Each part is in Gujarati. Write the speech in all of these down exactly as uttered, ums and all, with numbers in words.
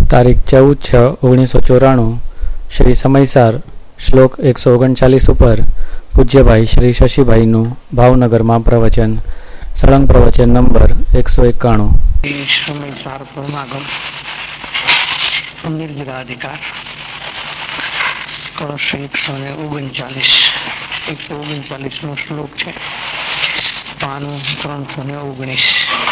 તારીખ ચૌદ છ ઓગણીસો ચોરાણું શ્રી સમયસાર શ્લોક એકસો ઓગણચાલીસ ઉપર પૂજ્યભાઈ શ્રી શશીભાઈનું ભાવનગરમાં પ્રવચન. સળંગ પ્રવચન નંબર એકસો એકાણું. સમયસાર પરમાગમ નિર્જરાધિકાર કળશ એકસો ને ઓગણચાલીસ એકસો ઓગણચાલીસ નો શ્લોક છે. પાનું ત્રણસો ને ઓગણીસ.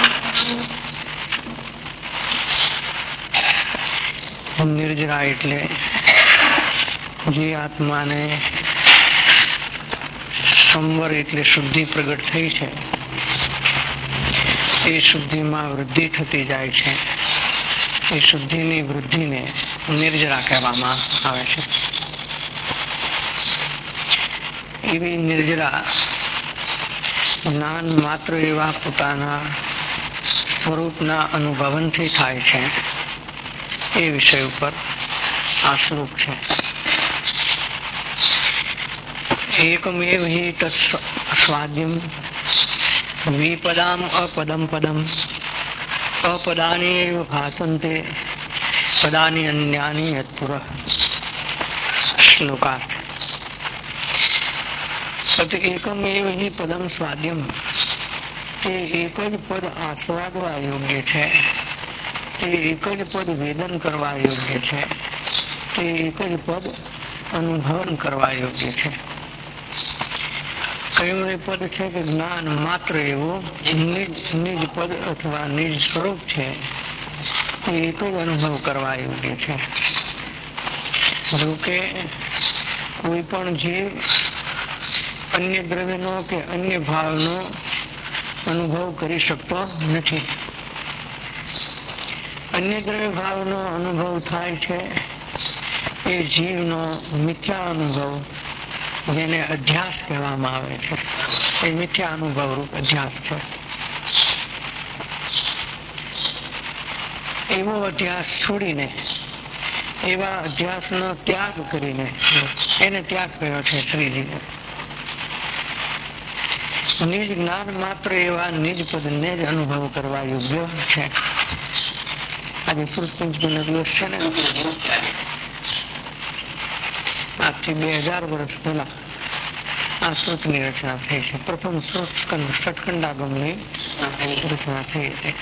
નિર્જરા એટલે જે આત્માને સંવર એટલે શુદ્ધિ પ્રગટ થઈ છે, એ શુદ્ધિમાં વૃદ્ધિ થતી જાય છે. એ શુદ્ધિની વૃદ્ધિને નિર્જરા કહેવામાં આવે છે. એવી નિર્જરા જ્ઞાન માત્ર એવા પોતાના સ્વરૂપના અનુભવનથી થાય છે. એ વિષય ઉપર આ શ્લોક છે. એકમેવ હિ તત્ સ્વાદ્યમ વિપદામ અપદમ પદમ અપદાની એવ ભાસન્તે પદાની અન્યાની યત્પુરઃ. શ્લોકાર્થ. એકમેવ હિ પદમ સ્વાદ્યમ, તે એક જ પદ આસ્વાદવા યોગ્ય છે, તે એક જ પદ વેદન કરવા યોગ્ય છે, તે એક જ પદ અનુભવન કરવા યોગ્ય છે. કયું એ પદ છે કે જ્ઞાન માત્ર એવું નિજ નિજ પદ અથવા નિજ સ્વરૂપ છે, તે એક જ અનુભવ કરવા યોગ્ય છે. જોકે કોઈ પણ જીવ અન્ય દ્રવ્યનો કે અન્ય ભાવનો અનુભવ કરી શકતો નથી. અન્ય દ્રવ્ય ભાવનો અનુભવ થાય છે એ જીવનો મિથ્યા અનુભવ, જેને અધ્યાસ કહેવામાં આવે છે. એ મિથ્યા અનુભવ રૂપ અધ્યાસ છે. એવો અધ્યાસ છોડીને એવા અધ્યાસનો ત્યાગ કરીને એને ત્યાગ કર્યો છે શ્રીજીને. નિજ જ્ઞાન માત્ર એવા નિજ પદને જ અનુભવ કરવા યોગ્ય છે. આજે સુદ પંચમી નો દિવસ છે ને, આજથી બે હજાર વર્ષ પહેલા આ શ્રુતની રચના થઈ છે. પ્રથમ શ્રુત સ્કંદ ષટખંડાગમની રચના થઈ હતી.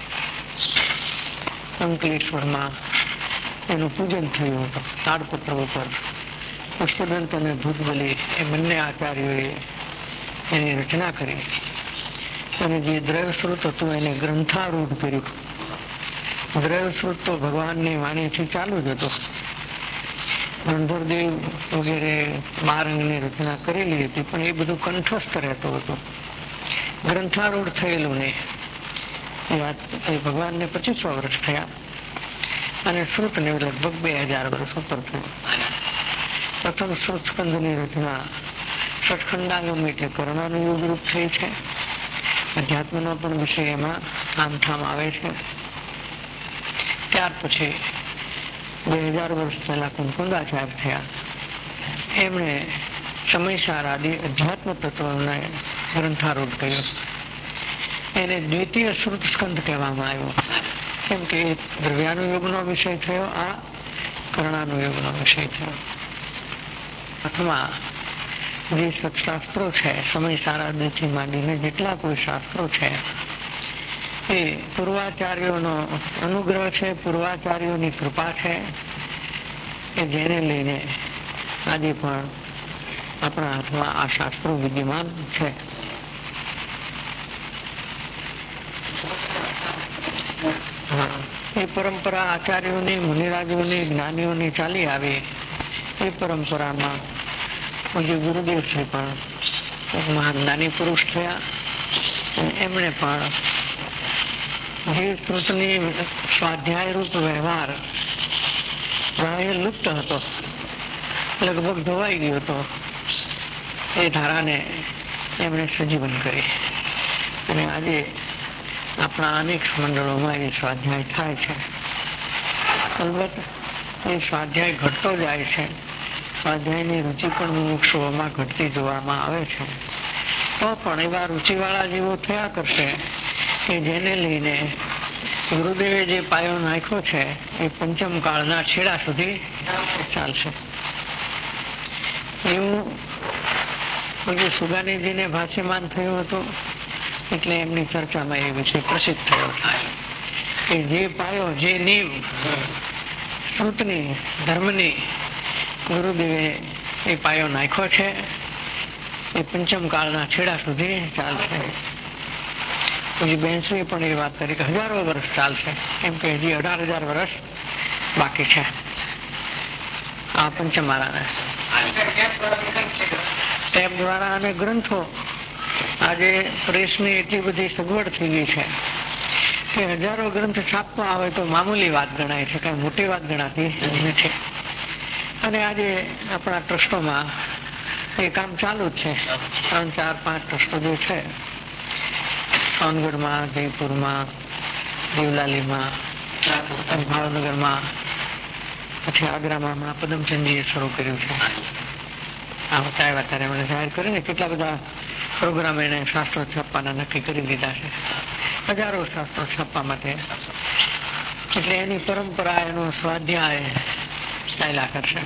અંકલેશ્વરમાં એનું પૂજન થયું હતું. તાડપત્ર ઉપર પુષ્પદંત અને ભૂતબલી એ બંને આચાર્યોએ એની રચના કરી અને જે દ્રવ્ય શ્રુત હતું એને ગ્રંથારૂઢ કર્યું. દ્રવ્ય શ્રુત તો ભગવાનની વાણીથી ચાલુ જ હતું. ગંધર્વદેવ વગેરે બારંગની રચના કરેલી હતી, પણ એ બધું કંઠસ્થ રહેતું હતું, ગ્રંથારૂઢ થયેલું નહીં. એ વાત એ ભગવાનને પચીસો વર્ષ થયા અને શ્રુતને લગભગ બે હજાર વર્ષ ઉપર થયું. પ્રથમ શ્રુત સ્કંદની રચના ષટખંડાગમ એટલે કર્ણાનુયોગ રૂપ થઈ છે. અધ્યાત્મનો પણ વિષય એમાં આમઠામ આવે છે. ત્યાર પછી બે હજાર વર્ષ પહેલા કુંકુંદાચાર્ય થયા. એમણે સમયસાર આદિ અધ્યાત્મ તત્વને ગ્રંથારૂઢ કર્યો. એને દ્વિતીય શ્રુત સ્કંદ કહેવામાં આવ્યો, કેમ કે એ દ્રવ્યાનુયોગનો વિષય થયો, આ કર્ણાનુયોગનો વિષય થયો. અથવા જે સત્શાસ્ત્રો છે, સમયસાર આદિથી માંડીને જેટલા કોઈ શાસ્ત્રો છે, એ પૂર્વાચાર્યોનો અનુગ્રહ છે, પૂર્વાચાર્યોની કૃપા છે, કે જેને લઈને આજે પણ આપણા હાથમાં આ શાસ્ત્રો વિદ્યમાન છે. એ પરંપરા આચાર્યોની, મુનિરાજોની, જ્ઞાનીઓની ચાલી આવી. એ પરંપરામાં પૂજ્ય ગુરુદેવ શ્રી પણ એક મહાન જ્ઞાની પુરુષ થયા. એમણે પણ જે શ્રુતની સ્વાધ્યાય રૂપ વ્યવહાર પ્રાય લુપ્ત હતો, લગભગ ધોવાઈ ગયો હતો, એ ધારાને એમણે સજીવન કરી. અને આજે આપણા અનેક મંડળોમાં એ સ્વાધ્યાય થાય છે. અલબત્ત એ સ્વાધ્યાય ઘટતો જાય છે. સ્વાધ્યાયની રુચિ પણ મુમુક્ષુઓમાં ઘટતી જોવામાં આવે છે. તો પણ એવા રુચિવાળા જેવો થયા કરશે કે જેને લઈને ગુરુદેવે જે પાયો નાખ્યો છે એ પંચમ કાળના છેડા સુધી ચાલશે. એવું પછી સુગાનીજીને ભાષ્યમાન થયું હતું એટલે એમની ચર્ચામાં એ વિષય પ્રસિદ્ધ થયો છે કે જે પાયો, જે નીવ શ્રુતની, ધર્મની ગુરુદેવે એ પાયો નાખ્યો છે એ પંચમ કાળના છેડા સુધી ચાલશે. પછી બેન્સી પણ એ વાત કરી કે હજારો વર્ષ ચાલશે, કેમ કે હજી અઢાર હજાર વર્ષ બાકી છે આ પંચમાળાને. ટેપ દ્વારા અને ગ્રંથો, આજે પ્રેસની એટલી બધી સગવડ થઈ ગઈ છે કે હજારો ગ્રંથ છાપવા આવે તો મામૂલી વાત ગણાય છે, કઈ મોટી વાત ગણાતી નથી. અને આજે આપણા ટ્રસ્ટોમાં એ કામ ચાલુ જ છે. ત્રણ ચાર પાંચ ટ્રસ્ટો જે છે, સોનગઢમાં, જયપુરમાં, દેવલાલીમાં, ભાવનગરમાં, પછી આગ્રામાં પદમચંદજીએ શરૂ કર્યું છે. આ અત્યારે અત્યારે એમણે જાહેર કરીને કેટલા બધા પ્રોગ્રામ એને શાસ્ત્રો છાપવાના નક્કી કરી દીધા છે, હજારો શાસ્ત્રો છાપવા માટે. એટલે એની પરંપરા, એનો સ્વાધ્યાય ચાલ્યા કરશે.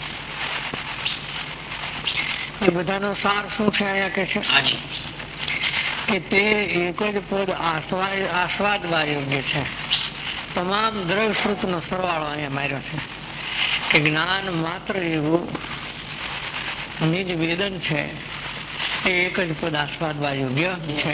એ બધાનો સાર શું છે અહીંયા કે છે કે તે એક જ પદ આસ્વાદ આસ્વાદવા યોગ્ય છે. તમામ દ્રવ્ય શ્રુતનો સરવાળો અહીંયા માર્યો છે કે જ્ઞાન માત્ર એવું નિજ વેદન છે એ એક જ પદ આસ્વાદવા યોગ્ય છે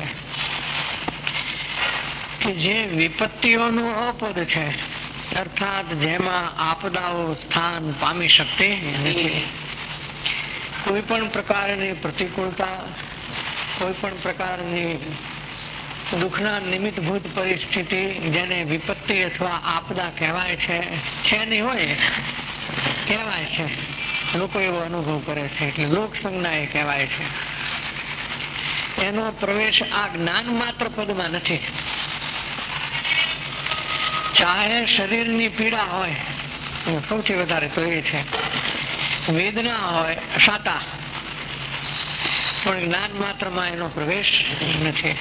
કે જે વિપત્તિઓનું અપદ છે, અર્થાત જેમાં આપદાઓ સ્થાન પામી શકતી નથી. કોઈ પણ પ્રકારની પ્રતિકૂળતા, કોઈ પણ પ્રકારની દુઃખના નિમિત્તભૂત પરિસ્થિતિ, જેને વિપત્તિ અથવા આપદા કહેવાય છે, છે નહીં હોય કહેવાય છે, લોકો એવો અનુભવ કરે છે એટલે લોક સંજ્ઞા એ કહેવાય છે. એનો પ્રવેશ આ જ્ઞાન માત્ર પદમાં નથી. ચાહે શરીરની પીડા હોય, સૌથી વધારે તો એ છે, વેદના હોય, સાતા, પણ જ્ઞાન માત્રમાં એનો પ્રવેશ નથી.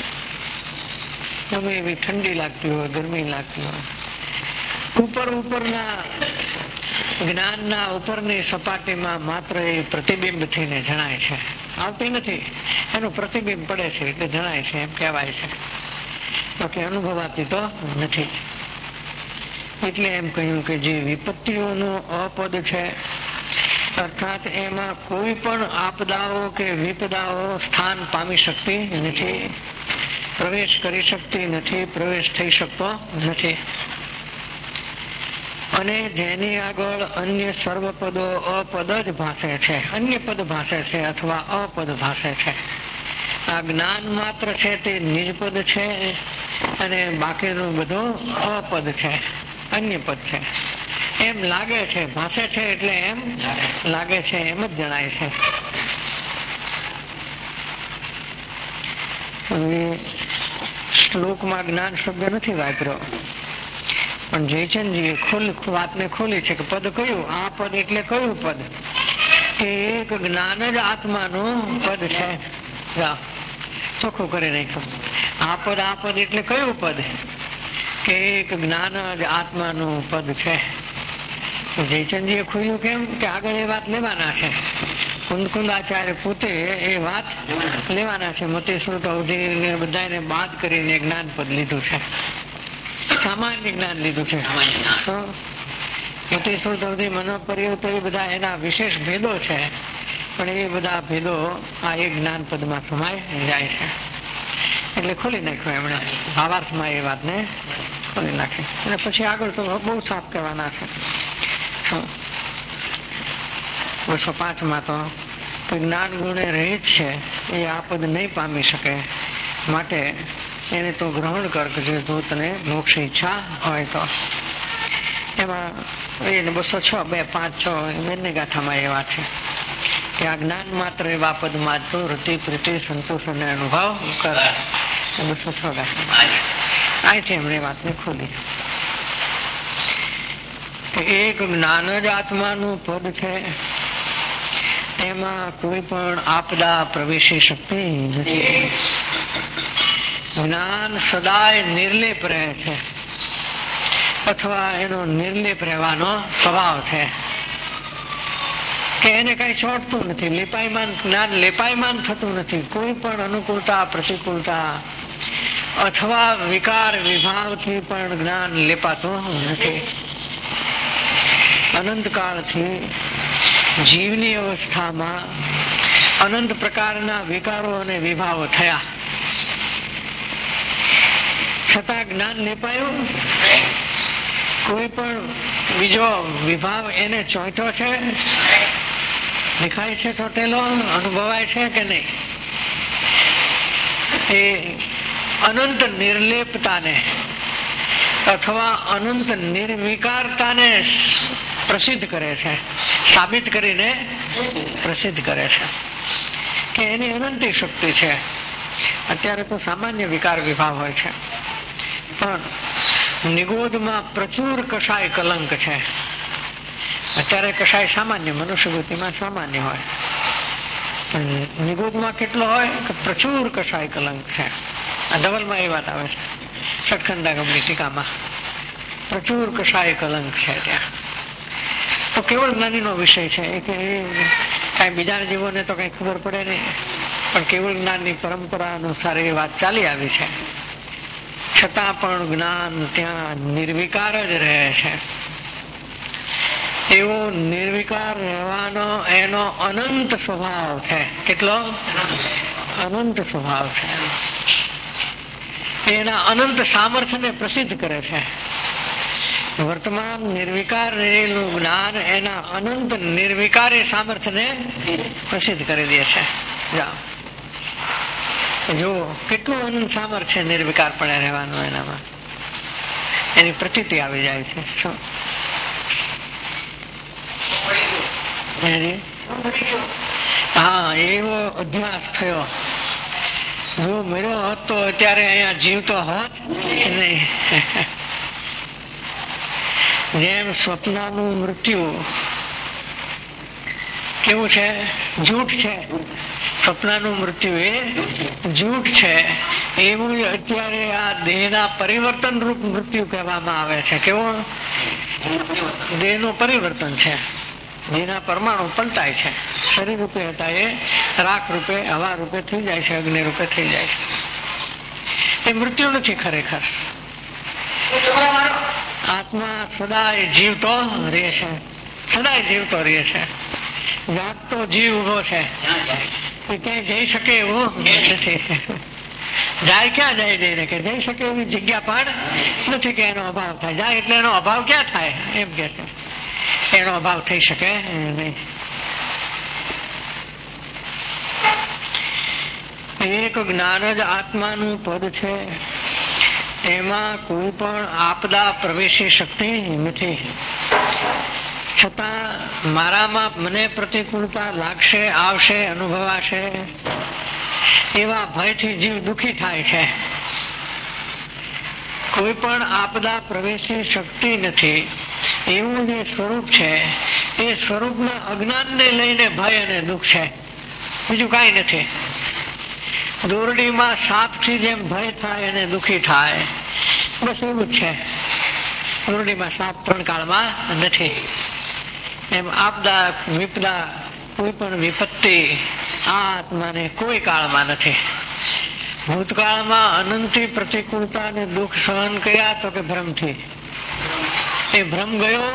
ગમે એવી ઠંડી લાગતી હોય, ગરમી લાગતી હોય, ઉપર ઉપરના જ્ઞાનના ઉપરની સપાટીમાં માત્ર એ પ્રતિબિંબ થઈને જણાય છે, આવતી નથી. એનું પ્રતિબિંબ પડે છે એટલે જણાય છે, એમ કહેવાય છે, બાકી અનુભવાતી તો નથી. એટલે એમ કહ્યું કે જે વિપત્તિઓનું અપદ છે, અર્થાત એમાં કોઈ પણ આપદાઓ કે વિપદાઓ સ્થાન પામી શકતી નથી, પ્રવેશ કરી શકતી નથી, પ્રવેશ થઈ શકતો નથી. અને જેની આગળ અન્ય સર્વ પદો અપદ જ ભાષે છે, અન્ય પદ ભાષે છે અથવા અપદ ભાષે છે. આ જ્ઞાન માત્ર છે તે નિજપદ છે અને બાકીનું બધું અપદ છે, અન્ય પદ છે. એમ લાગે છે, ભાષે છે એટલે એમ લાગે છે, એમ જ જણાય છે. શ્લોકમાં જ્ઞાન શબ્દ નથી વાપર્યો, પણ જયચંદજીએ ખોલી વાતને ખોલી છે કે પદ કયું, આ પદ એટલે કયું પદ, કે એક જ્ઞાન જ આત્માનું પદ છે. ચોખ્ખું કરી નાખ્યું. આ પદ આ પદ એટલે કયું પદ, કે એક જ્ઞાન જ આત્માનું પદ છે. જયચંદજીએ ખોલ્યું કેમ કે આગળ એ વાત લેવાના છે. કુંદકુંદાચાર્ય પોતે એ વાત લેવાના છે. મતિ શ્રુત અવધિ બધાને બાદ કરીને જ્ઞાન પદ લીધું છે, સામાન્ય જ્ઞાન લીધું છે. મતિ શ્રુત અવધિ મનોપર્યત એ બધા એના વિશેષ ભેદો છે, પણ એ બધા ભેદો આ એક જ્ઞાન પદમાં સમાય જાય છે. એટલે ખોલી નાખ્યો એમણે, ભાવાર્થમાં એ વાતને ખોલી નાખી. અને પછી આગળ તો બહુ સાફ કરવાના છે. બસો પાંચ માં તો જ્ઞાન ગુણે રહિત છે, એ આ પદ નહીં પામી શકે, માટે એને તો ગ્રહણ કર જે દૂતને મોક્ષ ઈચ્છા હોય તો. એમાં એ બસો છ બે પાંચ છ બંને ગાથામાં એ વાત છે કે આ જ્ઞાન માત્ર એવા પદમાં તો રતિ પ્રીતિ સંતોષ અને અનુભવ કરે. બસો છ ગાથામાં અહીંથી એમણે વાતને ખોલી. એક જ્ઞાન જ આત્માનું પદ છે, એમાં કોઈ પણ આપદા પ્રવેશી શકતી નથી. જ્ઞાન સદાય નિર્લેપ રહે છે, અથવા એનો નિર્લેપ રહેવાનો સ્વભાવ છે કે એને કઈ ચોટતું નથી, લેપાયમાન જ્ઞાન લેપાયમાન થતું નથી. કોઈ પણ અનુકૂળતા પ્રતિકૂળતા અથવા વિકાર વિભાવથી પણ જ્ઞાન લેપાતું નથી. અનંત કાળથી જીવની અવસ્થામાં અનંત પ્રકારના વિકારો અને વિભાવો થયા, છતાં જ્ઞાન લેપાયું. કોઈ પણ બીજો વિભાવ એને ચોંટ્યો છે? દેખાય છે ચોટેલો? અનુભવાય છે કે નહીં? એ અનંત નિર્લેપતાને અથવા અનંત નિર્વિકારતાને પ્રસિદ્ધ કરે છે, સાબિત કરીને પ્રસિદ્ધ કરે છે કે એની અનંતી શક્તિ છે. અત્યારે તો સામાન્ય વિકાર વિભાવ હોય છે, પણ નિગોદમાં પ્રચુર કષાય કલંક છે. અત્યારે કષાય સામાન્ય, મનુષ્ય વૃત્તિમાં સામાન્ય હોય, પણ નિગોદમાં કેટલો હોય કે પ્રચુર કષાય કલંક છે. આ ધવલમાં એ વાત આવે છે, ષટખંડાગમની ટીકામાં પ્રચુર કષાય કલંક છે ત્યાં. તો કેવળ જ્ઞાનીનો વિષય છે કે કઈ બીજા જીવોને તો કઈ ખબર પડે નહીં, પણ કેવળ જ્ઞાનની પરંપરા અનુસાર એ વાત ચાલી આવી છે. છતાં પણ જ્ઞાન ત્યાં નિર્વિકાર જ રહે છે. એવો નિર્વિકાર રહેવાનો એનો અનંત સ્વભાવ છે. કેટલો અનંત સ્વભાવ છે. એના અનંત સામર્થ્યને પ્રસિદ્ધ કરે છે. વર્તમાન નિર્વિકાર રહેલું જ્ઞાન એના અનંત નિર્વિકારી સામર્થ્યને પ્રસિદ્ધ કરી દે છે. જાઓ જો કેટલું અનંત સામર્થ્ય નિર્વિકાર પડે રહેવાનું, એનામાં એની પ્રતીતિ આવી જાય છે. શું હા, એવો અભ્યાસ થયો. જો મળ્યો હોત તો અત્યારે અહીંયા જીવતો હોત નહીં. જેમ સ્વપ્નનું મૃત્યુ કેવું છે? જૂઠ છે. સ્વપ્નનું મૃત્યુ એ જૂઠ છે. એવું અત્યારે આ દેહના પરિવર્તન રૂપ મૃત્યુ કહેવામાં આવે છે. કેવું? દેહનું પરિવર્તન છે. દેહના પરમાણુ પલટાય છે. શરીર રૂપે હતા એ રાખ રૂપે, હવા રૂપે થઈ જાય છે, અગ્નિ રૂપે થઈ જાય છે. એ મૃત્યુ નથી ખરેખર. આત્મા સદાય જીવતો રહે છે, સદાય જીવતો રહે છે. જાગતો જીવ ઉભો છે, એ ક્યાંય જઈ શકે એવું નથી. જાય ક્યાં જાય? જઈને કે જઈ શકે એવી જગ્યા પણ નથી કે એનો અભાવ થાય. જાય એટલે એનો અભાવ ક્યાં થાય? એમ કે છે એનો અભાવ થઈ શકે નહીં. એક જ્ઞાન જ આત્માનું પદ છે. એમાં કોઈ પણ આપદા પ્રવેશી શક્તિ નથી. છતાં મારામાં મને પ્રતિકૂળતા લાગશે, આવશે, અનુભવાશે એવા ભયથી જીવ દુઃખી થાય છે. કોઈ પણ આપદા પ્રવેશી શક્તિ નથી એવું જે સ્વરૂપ છે, એ સ્વરૂપના અજ્ઞાનને લઈને ભય અને દુઃખ છે, બીજું કઈ નથી. દોરડીમાં સાપથી જેમ ભય થાય અને દુઃખી થાય, બસ એવું જ છે. દોરડીમાં સાપ ત્રણ કાળમાં નથી. એમ આપદા વિપદા કોઈ પણ વિપત્તિ આ આત્માને કોઈ કાળમાં નથી. ભૂતકાળમાં અનંતી પ્રતિકૂળતા અને દુઃખ સહન કર્યા તો કે ભ્રમથી. એ ભ્રમ ગયો,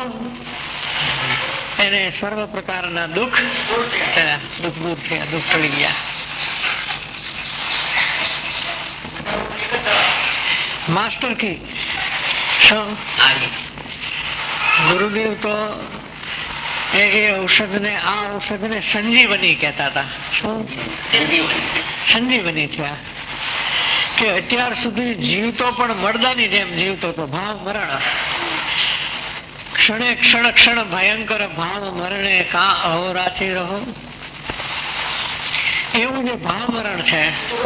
એને સર્વ પ્રકારના દુઃખ થયા, દુઃખ દૂર થયા, દુઃખ ટળી ગયા. માસ્ટર કી શું ગુરુદેવ તો એ ઔષધ ને આ ઔષધ ને સંજીવની કહેતા હતા. શું સંજીવની થયા? કે અત્યાર સુધી જીવતો પણ મરદાની જેમ જીવતો હતો. ભાવ મરણ ક્ષણે ક્ષણ ક્ષણ ભયંકર ભાવ મરણે કા અહોરાથી રહો, એવું જે ભાવ મરણ છે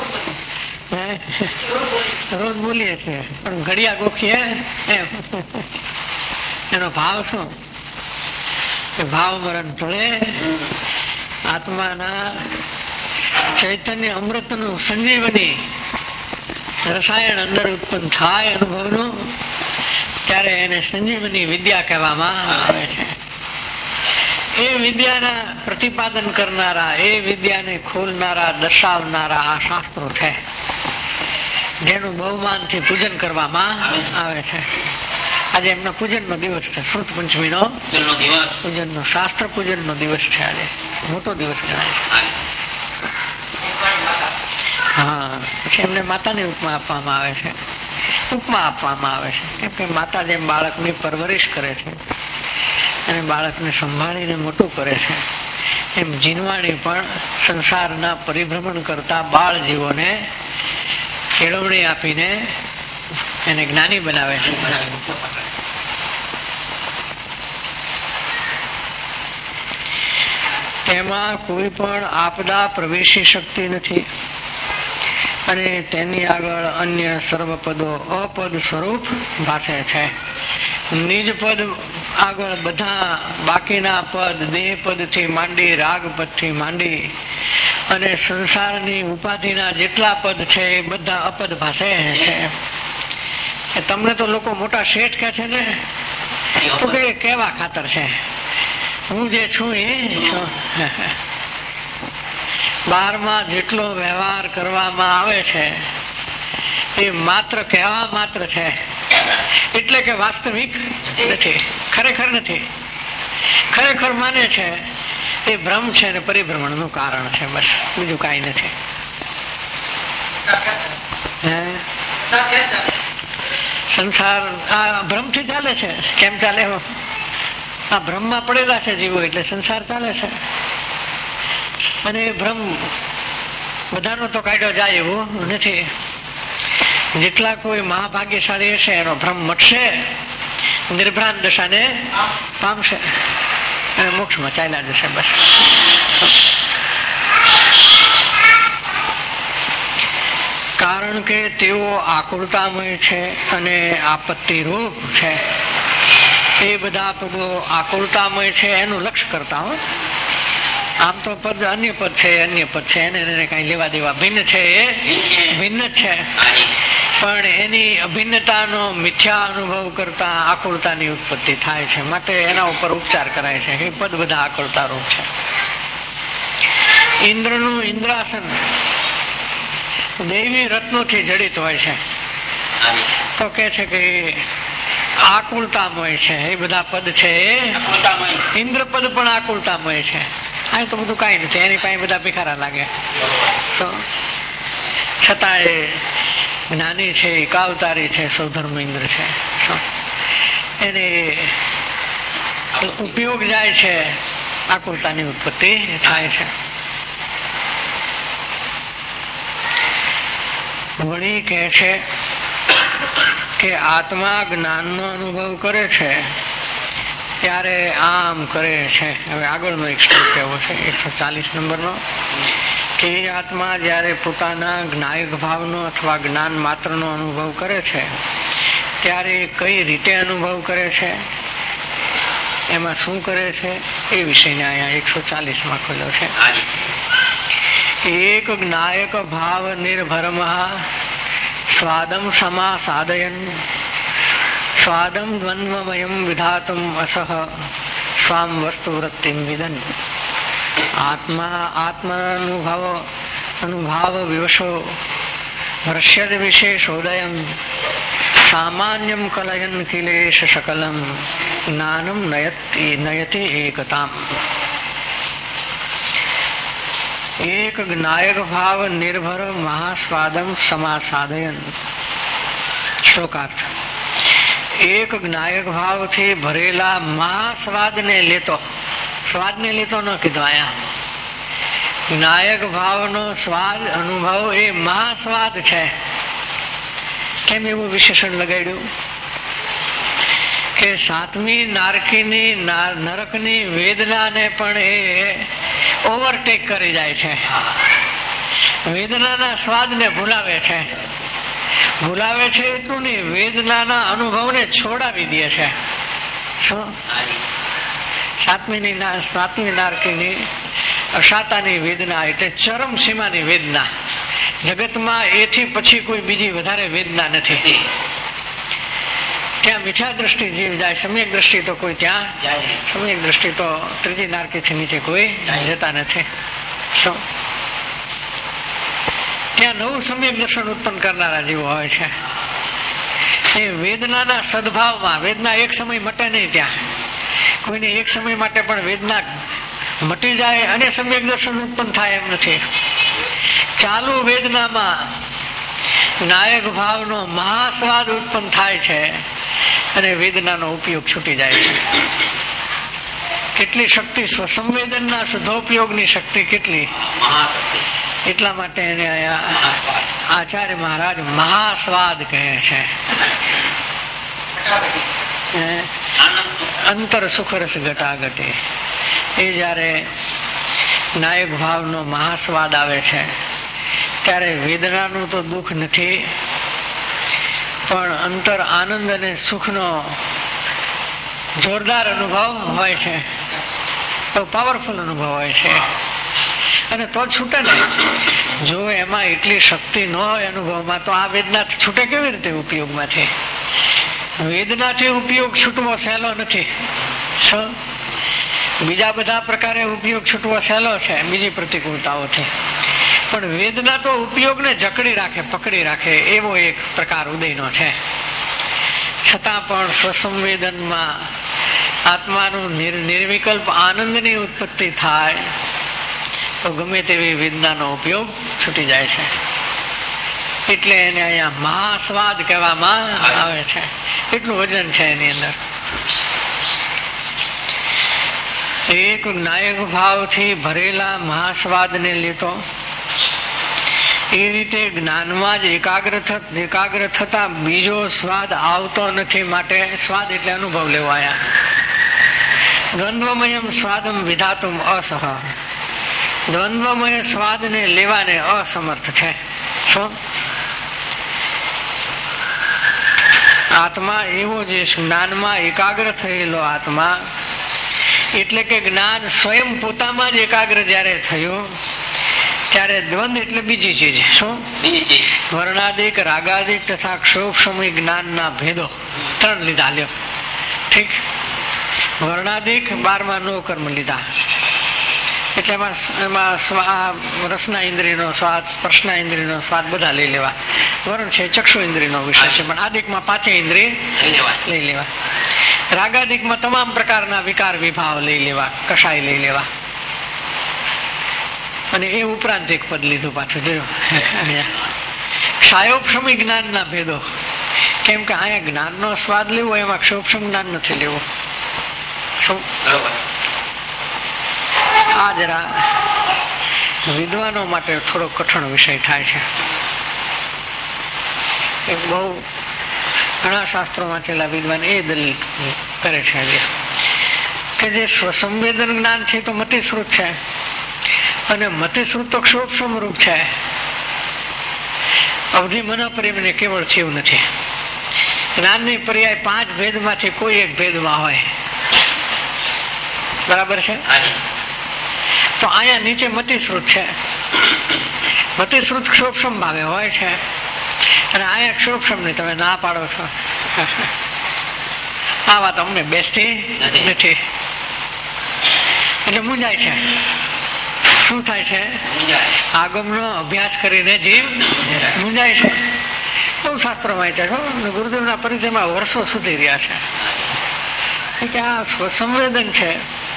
રોજ બોલીએ છીએ પણ ઘડિયા ગોખીએ એમ. એનો ભાવ શું? ભાવ મરણ ટળે, આત્માના ચૈતન્ય અમૃતનું સંજીવની રસાયણ અંદર ઉત્પન્ન થાય અનુભવનું, ત્યારે એને સંજીવની વિદ્યા કહેવામાં આવે છે. એ વિદ્યાના પ્રતિપાદન કરનારા, એ વિદ્યાને ખોલનારા, દર્શાવનારા આ શાસ્ત્રો છે, જેનું બહુમાનથી પૂજન કરવામાં આવે છે. આજે એમના પૂજન નો દિવસ છે, શ્રુત પંચમી નો પૂજન નો, શાસ્ત્ર પૂજન નો દિવસ છે. આજે મોટો દિવસ ગણાય છે. હા, પછી એમને માતાની ઉપમા આપવામાં આવે છે. ઉપમા આપવામાં આવે છે કેમ કે માતા જેમ બાળકની પરવરિશ કરે છે અને બાળકને સંભાળીને મોટું કરે છે, એમ જીનવાણી પણ સંસારના પરિભ્રમણ કરતા બાળ જીવોને કેળવણી આપીને એને જ્ઞાની બનાવે છે. તેમાં કોઈ પણ આપદા પ્રવેશી શકતી નથી અને તેની આગળ અન્ય સર્વ પદો અપદ સ્વરૂપ ભાસે છે. નિજ પદ આગળ બધા બાકીના પદ, દેહ પદ થી માંડી, રાગ પદ થી માંડી અને સંસારની ઉપાધિના જેટલા પદ છે એ બધા અપદ ભાસે છે. તમને તો લોકો મોટા શેઠ કહે છે ને, તો કે કેવા ખાતર છે, હું જે છું એ છું. બહારમાં જેટલો વ્યવહાર કરવામાં આવે છે એ માત્ર કહેવા માત્ર છે, એટલે કે વાસ્તવિક નથી, ખરેખર નથી. ખરેખર માને છે એ ભ્રમ છે ને પરિભ્રમણ નું કારણ છે, બસ બીજું કઈ નથી. સંસાર આ ભ્રમ થી ચાલે છે. કેમ ચાલે? આ ભ્રમમાં પડેલા છે જીવો, એટલે સંસાર ચાલે છે. અને એ ભ્રમ બધાનો તો કાઢ્યો જાય એવું નથી. જેટલા કોઈ મહાભાગ્યશાળી હશે એનો ભ્રમ મટશે, નિર્ભ્રાંત દશાને પામશે અને મોક્ષમાં ચાલ્યા જશે. બસ કારણ કે તેઓ આકુળતામય છે અને આપત્તિ રૂપ છે. એ બધા પદો આકુળતામય છે એનું લક્ષ્ય કરતા હો. આમ તો પદ અન્ય પદ છે, અન્ય પદ છે, એને કઈ લેવા દેવા ભિન્ન છે, એ ભિન્ન જ છે. પણ એની અભિન્નતાનો મિથ્યા અનુભવ કરતા આકુળતાની ઉત્પત્તિ થાય છે, માટે એના ઉપર ઉપચાર કરાય છે. એ પદ બધા આકુળતા રૂપ છે. ઇન્દ્રનું ઇન્દ્રાસન દૈવી રત્નોથી જડિત હોય છે, તો કે છે કે આકુળતામય છે. એ બધા પદ છે એ ઇન્દ્ર પદ પણ આકુળતામય છે. આ તો બધું કઈ નથી, એની પાસે બધા ભિખારા લાગે. છતાં એ જ્ઞાની છે, એકાવતારી છે, સૌધર્મ ઇન્દ્ર છે. એને ઉપયોગ જાય છે, આકુળતાની ઉત્પત્તિ થાય છે. વળી કહે છે કે આત્મા જ્ઞાનનો અનુભવ કરે છે ત્યારે આમ કરે છે. હવે આગળનો એક શ્લોક કેવો છે, એકસો ચાલીસ નંબરનો, કે આત્મા જ્યારે પોતાના જ્ઞાયક ભાવનો અથવા જ્ઞાન માત્રનો અનુભવ કરે છે ત્યારે કઈ રીતે અનુભવ કરે છે, એમાં શું કરે છે, એ વિષયને અહીંયા એકસો ચાલીસ માં ખોલ્યો છે. એક જ્ઞાયક ભાવ નિર્ભરમઃ સ્વાદમ સમા સાધયન સ્વાદમ દ્વંદ્વમયમ વિધાતુમ અસહ સ્વામ વસ્તુ વૃત્તિમ વિદન. આત્મા આત્માનુભાવ અનુભાવ વિવશો હર્ષ્યદ વિશેષોદયમ સામાન્યમ કલયન કિલેશ શકલમ જ્ઞાનમ નયતિ નયતિ એકતામ. એક જ્ઞાયક ભાવ નિર્ભર મહાસ્વાદમ સમાસાધયન. શ્લોકાર્થ: એક જ્ઞાયક ભાવ થી ભરેલા મહાસ્વાદ ને લેતો, સ્વાદ ને લેતો ન કીધો આયા, જ્ઞાયક ભાવ નો સ્વાદ અનુભવ એ મહાસ્વાદ છે. કેમ એવું વિશેષણ લગાડ્યું? કે સાતમી નારકીની નરકની વેદના ને પણ એ ઓવરટેક કરી જાય છે. વેદનાના સ્વાદ ને ભૂલાવે છે. ભૂલાવે છે એટલું નહીં, વેદનાના અનુભવને છોડાવી દે છે. શું? સાતમી સાતમી નારકીની અશાતાની વેદના એટલે ચરમ સીમાની વેદના. જગતમાં એથી પછી કોઈ બીજી વધારે વેદના નથી. ત્યાં મિથ્યા દ્રષ્ટિ જીવ જાય, સમ્યક દ્રષ્ટિ તો કોઈ ત્યાં સમ્યક દ્રષ્ટિ તો ત્રીજી નારકીથી નીચે કોઈ જતા નથી. શું ત્યાં નવું સમ્યક દર્શન ઉત્પન્ન કરનારા જીવો હોય છે. એ વેદનાના સદભાવમાં, વેદના એક સમય મટે નહીં, ત્યાં કોઈને એક સમય માટે પણ વેદના મટી જાય અને સમ્યક દર્શન ઉત્પન્ન થાય એમ નથી. ચાલુ વેદનામાં નાયક ભાવનો મહાસ્વાદ ઉત્પન્ન થાય છે અને વેદનાનો ઉપયોગ છૂટી જાય છે. કેટલી શક્તિ, સ્વસંવેદનના શુદ્ધોપયોગની શક્તિ કેટલી! એટલા માટે એને આચાર્ય મહારાજ મહાસ્વાદ કહે છે. અંતર સુખરસ ઘટાઘટી. એ જયારે નાયક ભાવનો મહાસ્વાદ આવે છે ત્યારે વેદનાનું તો દુઃખ નથી, પણ અંતર આનંદ અને સુખનો જોરદાર અનુભવ હોય છે, પાવરફુલ અનુભવ હોય છે. અને તો છૂટે ને. જો એમાં એટલી શક્તિ ન હોય અનુભવમાં, તો આ વેદના છૂટે કેવી રીતે ઉપયોગમાંથી? વેદનાથી ઉપયોગ છૂટવો સહેલો નથી. શું બીજા બધા પ્રકારે ઉપયોગ છૂટવો સહેલો છે, બીજી પ્રતિકૂળતાઓથી, પણ વેદના તો ઉપયોગને જકડી રાખે, પકડી રાખે, એવો એક પ્રકાર ઉદયનો છે. છતાં પણ સ્વસંવેદનમાં આત્માનું નિર્વિકલ્પ આનંદની ઉત્પત્તિ થાય તો ગમે તેવી વેદનાનો ઉપયોગ છૂટી જાય છે. એટલે એને અહીંયા મહાસ્વાદ કહેવામાં આવે છે. એટલું વજન છે એની અંદર. એક નાયક ભાવથી ભરેલા મહાસ્વાદને લેતો એ રીતે જ્ઞાનમાં જ એકાગ્ર એકાગ્ર થતા બીજો સ્વાદ આવતો નથી. માટે સ્વાદ એટલે અનુભવ લેવો. આયા દ્વંદ્વમયમ સ્વાદમ વિધાતુમ અસહ. દ્વંદ્વમય સ્વાદને લેવાને અસમર્થ છે. શું આત્મા એવો જે જ્ઞાનમાં એકાગ્ર થયેલો આત્મા, એટલે કે જ્ઞાન સ્વયં પોતામાં જ એકાગ્ર જયારે થયું ત્યારે દ્વંદ એટલે બીજી ચીજ. શું? વર્ણાદિક, રાગાદિક તથા ક્ષોભ જ્ઞાનના ભેદો ત્રણ લીધા. લ્યો ઠીક. વર્ણાદિક બારમાં નો કર્મ લીધા, એટલે એમાં એમાં રસના ઇન્દ્રિયનો સ્વાદ, સ્પર્શના ઇન્દ્રિયનો સ્વાદ બધા લઈ લેવા. વર્ણ છે ચક્ષુ ઇન્દ્રિયનો વિષય છે, પણ આદિકમાં પાંચે ઇન્દ્રિય લઈ લેવા. રાગાદિકમાં તમામ પ્રકારના વિકાર વિભાવ લઈ લેવા, કષાય લઈ લેવા. અને એ ઉપરાંત એક પદ લીધું પાછું. જોયું ક્ષાયોપશમી જ્ઞાનના ભેદો. કેમ કે અહીંયા જ્ઞાનનો સ્વાદ લેવો, એમાં ક્ષોભક્ષમ જ્ઞાન નથી લેવું. શું આ જરા વિદ્વાનો માટે થોડો કઠણ વિષય થાય છે. એ બહુ ઘણા શાસ્ત્રો વાંચેલા વિદ્વાન એ દલીલ કરે છે કે જે સ્વસંવેદન જ્ઞાન છે તો મતિશ્રુત છે, અને મતિશ્રુત તો ક્ષોભક્ષમ રૂપ છે. અવધિ મન પ્રેમ ને કેવળ થયું નથી. જ્ઞાનની પર્યાય પાંચ ભેદમાંથી કોઈ એક ભેદમાં હોય. બરાબર છે? તો અહીંયા નીચે મતિશ્રુત છે. મતિશ્રુત ક્ષોભક્ષમ ભાવે હોય છે, અને અહીંયા ક્ષોભક્ષમ ને તમે ના પાડો છો. આ વાત અમને બેસતી નથી, એટલે મૂંઝાય છે. શું થાય છે? આગમનો અભ્યાસ કરીને જીવ મૂંઝાય છે. બહુ શાસ્ત્રો વાંચ્યા છો, ગુરુદેવના પરિચયમાં વર્ષો સુધી રહ્યા છે કે આ સ્વસંવેદન છે,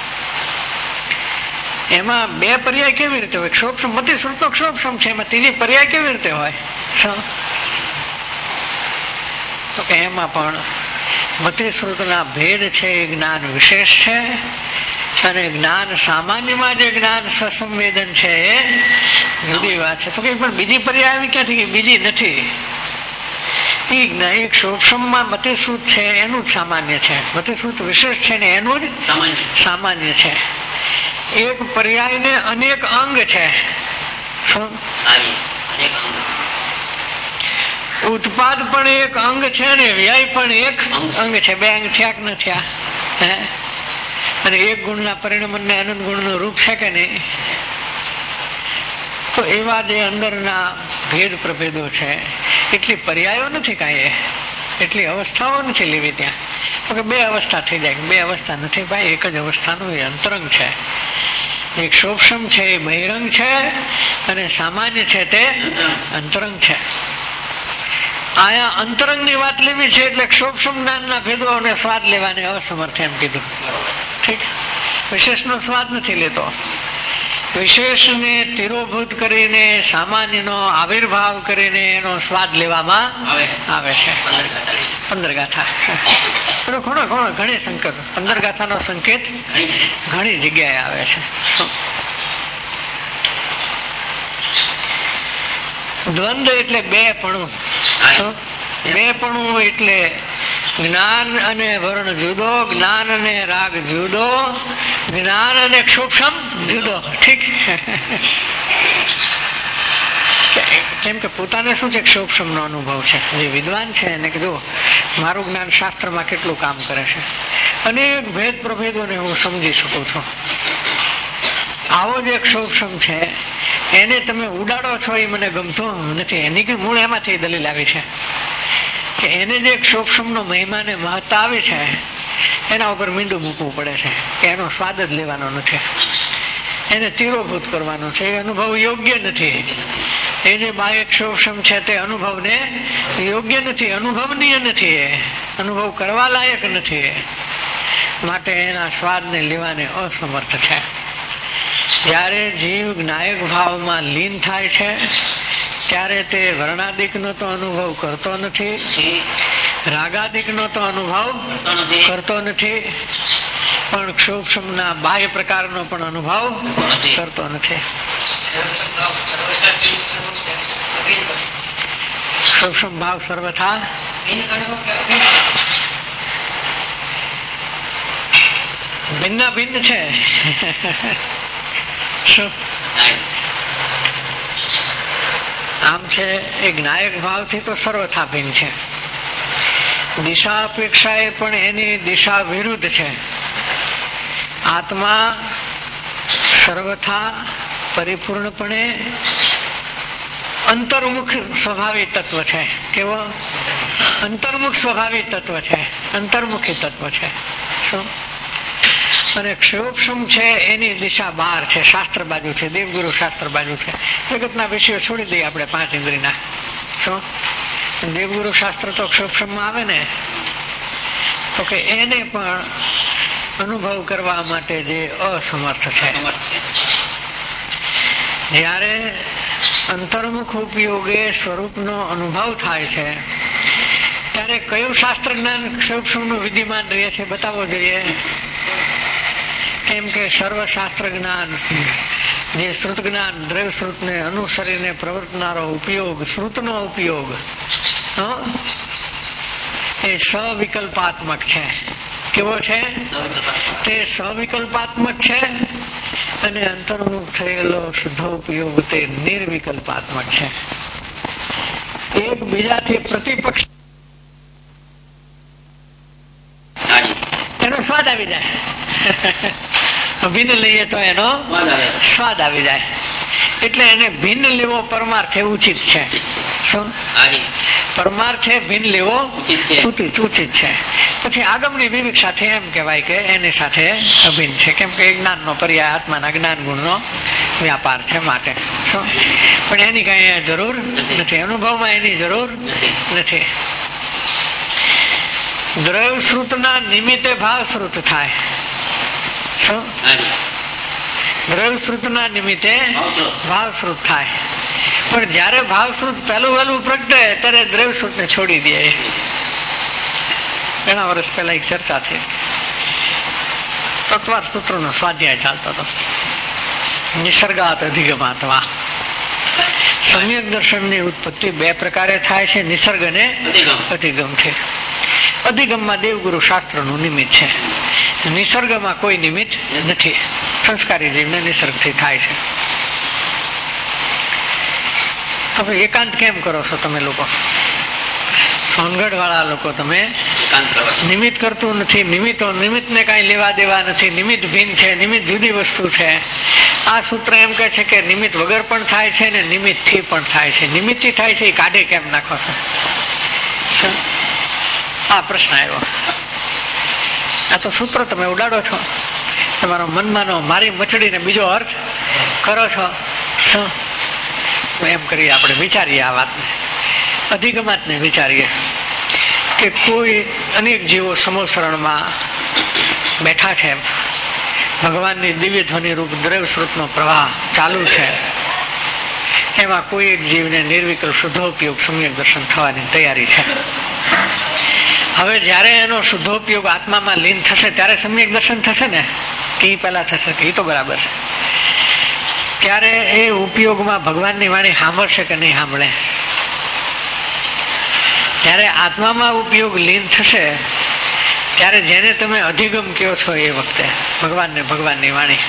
એમાં બે પર્યાય કેવી રીતે હોય? ક્ષોભક્ષમ, મતિશ્રુત નો ક્ષોભક્ષમ છે, એમાં ત્રીજી પર્યાય કેવી રીતે હોય? તો કે એમાં પણ મતિશ્રુતના ભેદ છે. એ જ્ઞાન વિશેષ છે, અને જ્ઞાન સામાન્યમાં જે જ્ઞાન સ્વસંવેદન છે એ જુદી વાત છે. તો કે પણ બીજી પર્યાય આવી ક્યાંથી? બીજી નથી. એ એક ક્ષોભક્ષમમાં મતિશ્રુત છે એનું જ સામાન્ય છે, મતિશ્રુત વિશેષ છે ને એનું જ સામાન્ય છે. એક પર્યાય ને અનેક અંગ છે. શું? ઉત્પાદ પણ એક અંગ છે ને વ્યય પણ એક અંગ છે. બે અંગ થયા કે ન થયા? હે? અને એક ગુણના પરિણામ ને અનંત ગુણનું રૂપ છે કે નહીં? તો એવા જે અંદરના ભેદ પ્રભેદો છે, એટલી પર્યાયો નથી કાંઈ. એટલી અવસ્થાઓ નથી લેવી ત્યાં. બે અવસ્થા થઈ જાય. બે અવસ્થા નથી ભાઈ, એક જ અવસ્થાનું એ અંતરંગ છે. એક સૂક્ષ્મ છે એ બહિરંગ છે અને સામાન્ય છે તે અંતરંગ છે. આયા અંતરંગ ની વાત લેવી છે એટલે સૂક્ષ્મ જ્ઞાન ના ભેદો અને સ્વાદ લેવાને અસમર્થ એમ કીધું. ઠીક, વિશેષ નો સ્વાદ નથી લેતો. વિશેષને તિરોભૂત કરીને સામાન્ય નો આવિર્ભાવ કરીને એનો સ્વાદ લેવામાં આવે છે. પંદર ગાથા ઘણો ઘણો ઘણી સંકેત, પંદર ગાથા નો સંકેત ઘણી જગ્યાએ આવે છે. દ્વંદ એટલે બે પણું. બે પણું એટલે જ્ઞાન અને વર્ણ જુદો, જ્ઞાન અને રાગ જુદો, જ્ઞાન અને સૂક્ષ્મ જુદો. ઠીક, કેમ કે પોતાને શું છે, સૂક્ષ્મ નો અનુભવ છે. જે વિદ્વાન છે એને કીધું મારું જ્ઞાન શાસ્ત્રમાં કેટલું કામ કરે છે, અનેક ભેદ પ્રભેદોને હું સમજી શકું છું. આવો જ એક સૂક્ષ્મ છે એને તમે ઉડાડો છો એ મને ગમતું નથી. એની મૂળ એમાંથી દલીલ આવી છે કે એને જે સૂક્ષ્મ નો મહિમા ને મહત્તા આવે છે એના ઉપર મીંડું મૂકવું પડે છે કે એનો સ્વાદ જ લેવાનો નથી, એને તીરોભૂત કરવાનો છે. એ અનુભવ યોગ્ય નથી. એ જે બાહ્ય સૂક્ષ્મ છે તે અનુભવને યોગ્ય નથી, અનુભવનીય નથી, અનુભવ કરવા લાયક નથી. માટે એના સ્વાદને લેવાને અસમર્થ છે. જ્યારે જીવ જ્ઞાયક ભાવમાં લીન થાય છે ત્યારે તે વર્ણાદિક નો તો અનુભવ કરતો નથી, રાગાદિક નો તો અનુભવ કરતો નથી, પણ સૂક્ષ્મ ના બાહ્ય પ્રકારનો પણ અનુભવ કરતો નથી. સૂક્ષ્મ ભાવ સર્વથા ભિન્ન ભિન્ન છે. આમ છે એ જ્ઞાયક ભાવથી તો સર્વથા ભિન્ન છે. દિશા અપેક્ષા એ પણ એની દિશા વિરુદ્ધ છે. આત્મા સર્વથા પરિપૂર્ણપણે અંતર્મુખ સ્વભાવી તત્વ છે. કેવો? અંતર્મુખ સ્વભાવી તત્વ છે, અંતર્મુખી તત્વ છે. શું? અને સૂક્ષ્મ છે એની દિશા બહાર છે, શાસ્ત્ર બાજુ છે, દેવગુરુ શાસ્ત્ર બાજુ છે. જગતના વિષયો છોડી દઈએ આપણે પાંચ ઇન્દ્રિયના. શું? દેવગુરુ શાસ્ત્ર તો સૂક્ષ્મમાં આવે ને, તો કે એને પણ અનુભવ કરવા માટે જે અસમર્થ છે. જ્યારે અંતર્મુખ ઉપયોગે સ્વરૂપનો અનુભવ થાય છે ત્યારે કયું શાસ્ત્ર જ્ઞાન સૂક્ષ્મનું વિદ્યમાન રહે છે બતાવવો જોઈએ. કેમ કે સર્વશાસ્ત્ર જ્ઞાન જે શ્રુત જ્ઞાન દ્રવ્ય શ્રુતને અનુસરીને પ્રવર્તનારો ઉપયોગ, શ્રુતનો ઉપયોગ એ સવિકલ્પાત્મક છે. કેવો છે? તે સવિકલ્પાત્મક છે. અને અંતર્મુખ થયેલો શુદ્ધ ઉપયોગ તે નિર્વિકલ્પાત્મક છે. એકબીજાથી પ્રતિપક્ષ એનો સ્વાદ આવી જાય. ભિન્ન લઈએ તો એનો સ્વાદ આવી જાય. એટલે એને ભિન્ન લેવો પરમાર્થે ઉચિત છે. શું? પરમાર્થે ભિન્ન લેવો ઉચિત છે. પછી આગમની વિવેક સાથે એમ કહેવાય કે એની સાથે અભિન્ન છે. કેમ કે જ્ઞાન નો પર્યાય આત્માના જ્ઞાન ગુણ નો વ્યાપાર છે. માટે શું? પણ એની કઈ જરૂર નથી, અનુભવમાં એની જરૂર નથી. દ્રવ્ય શ્રુતના નિમિત્તે ભાવ શ્રુત થાય. શું? દ્રવ્ય શ્રુતના નિમિત્તે ભાવ શ્રુત થાય. પણ જયારે ભાવ શ્રુત પહેલું વહેલું પ્રગટે ત્યારે દ્રવ્ય શ્રુત ને છોડી દે. ઘણા વર્ષ પહેલા એક ચર્ચા થઈ, તત્વાર સૂત્ર નો સ્વાધ્યાય ચાલતો હતો. નિસર્ગાત અધિગમાત્વા. સમ્યક દર્શન ની ઉત્પત્તિ બે પ્રકારે થાય છે, નિસર્ગ અને અધિગમ થી. અધિગમમાં દેવગુરુ શાસ્ત્ર નું નિમિત્ત છે, નિસર્ગમાં કોઈ નિમિત્ત નથી. સંસ્કારી જીવને નિસર્ગથી થાય છે. તો એકાંત કેમ કરો છો તમે લોકો? સોનગઢ વાળા લોકો તમે નિમિત્ત કરતું નથી. નિમિત્તો નિમિત્ત ને કઈ લેવા દેવા નથી. નિમિત્ત ભિન્ન છે, નિમિત્ત જુદી વસ્તુ છે. આ સૂત્ર એમ કહે છે કે નિમિત્ત વગર પણ થાય છે ને નિમિત્ત થી પણ થાય છે. નિમિત્ત થી થાય છે એ કાઢે કેમ નાખો છો? આ પ્રશ્ન આવ્યો. આ તો સૂત્ર તમે ઉડાડો છો, તમારો મનમાંનો મારી મચડીને બીજો અર્થ કરો છો. શું એમ કરીએ આપણે, વિચારીએ આ વાતને, અધિગમાતને વિચારીએ કે કોઈ અનેક જીવો સમોસરણમાં બેઠા છે, ભગવાનની દિવ્ય ધ્વનિ રૂપ દ્રવ્ય સ્રોતનો પ્રવાહ ચાલુ છે, એમાં કોઈ એક જીવને નિર્વિકલ્પ શુદ્ધોપયોગ સમ્યક દર્શન થવાની તૈયારી છે. હવે જ્યારે એનો શુદ્ધોપયોગ આત્મામાં લીન થશે ત્યારે સમ્યક દર્શન થશે ને, કે પહેલા થશે? કે એ તો બરાબર છે. ત્યારે એ ઉપયોગમાં ભગવાનની વાણી સાંભળશે કે નહીં સાંભળે? જ્યારે આત્મામાં ઉપયોગ લીન થશે ત્યારે જેને તમે અધિગમ કહો છો એ વખતે ભગવાનને ભગવાનની વાણી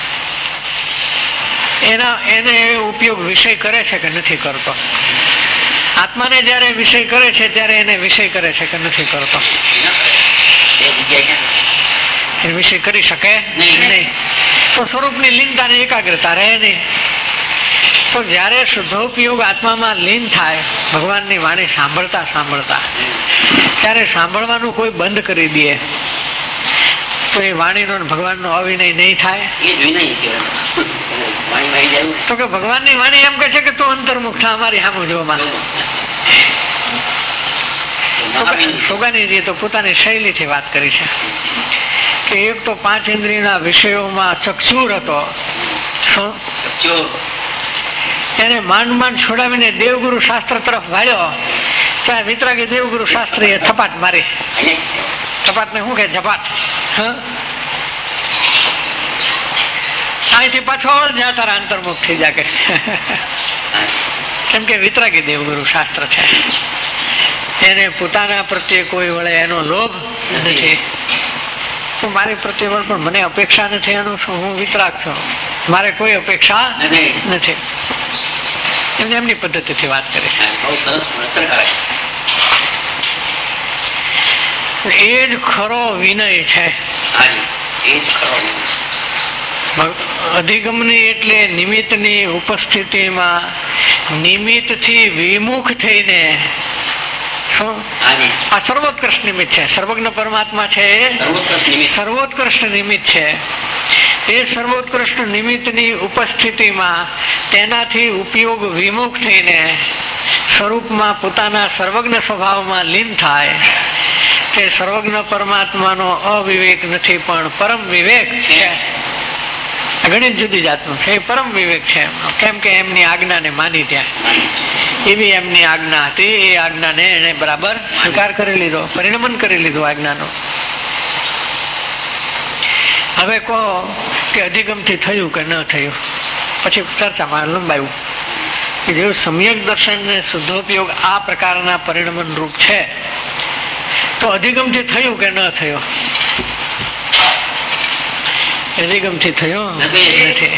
એના એને ઉપયોગ વિષય કરે છે કે નથી કરતો? આત્માને જયારે વિષય કરે છે ત્યારે એને વિષય કરે છે કે નથી કરતો? એ વિષય કરી શકે નહીં, તો સ્વરૂપની લીનતા ને એકાગ્રતા રહે નહીં. તો જ્યારે શુદ્ધોપયોગ આત્મામાં લીન થાય ભગવાનની વાણી સાંભળતા સાંભળતા, ત્યારે સાંભળવાનું કોઈ બંધ કરી દે તો એ વાણીનો ભગવાનનો અવિનય નહીં થાય? તો કે ભગવાનની વાણી એમ કે છે કે તું અંતર્મુખ થા, અમારી સામું જોવામાં. સોગાનીજીએ તો પોતાની શૈલીથી વાત કરી છે કે એક તો પાંચ ઇન્દ્રિયના વિષયોમાં ચકચૂર હતો, એને માંડ માંડ છોડાવીને દેવગુરુ શાસ્ત્ર તરફ વાળ્યો, ત્યાં વિતરાગી દેવગુરુ શાસ્ત્રીએ થપાટ મારી. થપાટ ને શું કે? ઝપાટ. અહીંથી પાછો જા, તારા અંતર્મુખ થઈ જા કે. કેમ કે વિતરાગી દેવગુરુ શાસ્ત્ર છે, એને પોતાના પ્રત્યે કોઈ વળે એનો લોભ નથી. તો મારી પ્રત્યે વળ પણ મને અપેક્ષા નથી, એનું શું? હું વિતરાગ છું, મારે કોઈ અપેક્ષા નથી. એમને એમની પદ્ધતિથી વાત કરી છે. એ જ ખરો વિનય છે. અધિગમની એટલે નિમિત્તની ઉપસ્થિતિમાં નિમિત્તથી વિમુખ થઈને, શું આ સર્વોત્કૃષ્ટ નિમિત્ત છે? સર્વજ્ઞ પરમાત્મા છે, સર્વોત્કૃષ્ટ નિમિત્ત છે. એ સર્વોત્કૃષ્ટ નિમિત્તની ઉપસ્થિતિમાં તેનાથી ઉપયોગ વિમુખ થઈને સ્વરૂપમાં પોતાના સર્વજ્ઞ સ્વભાવમાં લીન થાય. તે સર્વજ્ઞ પરમાત્માનો અવિવેક નથી પણ પરમ વિવેક છે. ગણિત જુદી જાતનું છે, એ પરમ વિવેક છે. કેમ કે એમની આજ્ઞાને માની ત્યાં એવી એમની આજ્ઞા હતી, એ આજ્ઞાને એને બરાબર સ્વીકાર કરી લીધો, પરિણમન કરી લીધું આજ્ઞાનો. હવે કહો કે અધિગમથી થયું કે ન થયું? પછી ચર્ચામાં લંબાયું કે જેવું સમ્યક દર્શન ને શુદ્ધોપયોગ આ પ્રકારના પરિણમન રૂપ છે, તો અધિગમથી થયું કે ન થયું? અધિગમથી થયું નથી.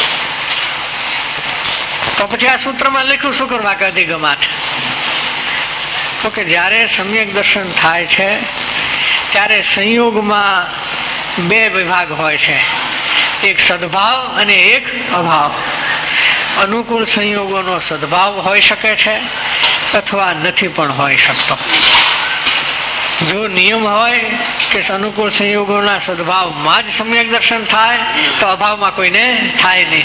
તો પછી આ સૂત્રમાં લખ્યું શું કરવા કે અધિગમાત? તો કે જ્યારે સમ્યક દર્શન થાય છે ત્યારે સંયોગમાં બે વિભાગ હોય છે, એક સદભાવ અને એક અભાવ. અનુકૂળ સંયોગોનો સદભાવ હોઈ શકે છે અથવા નથી પણ હોઈ શકતો. જો નિયમ હોય કે અનુકૂળ સંયોગોના સદભાવમાં જ સમ્યક દર્શન થાય તો અભાવમાં કોઈને થાય નહીં.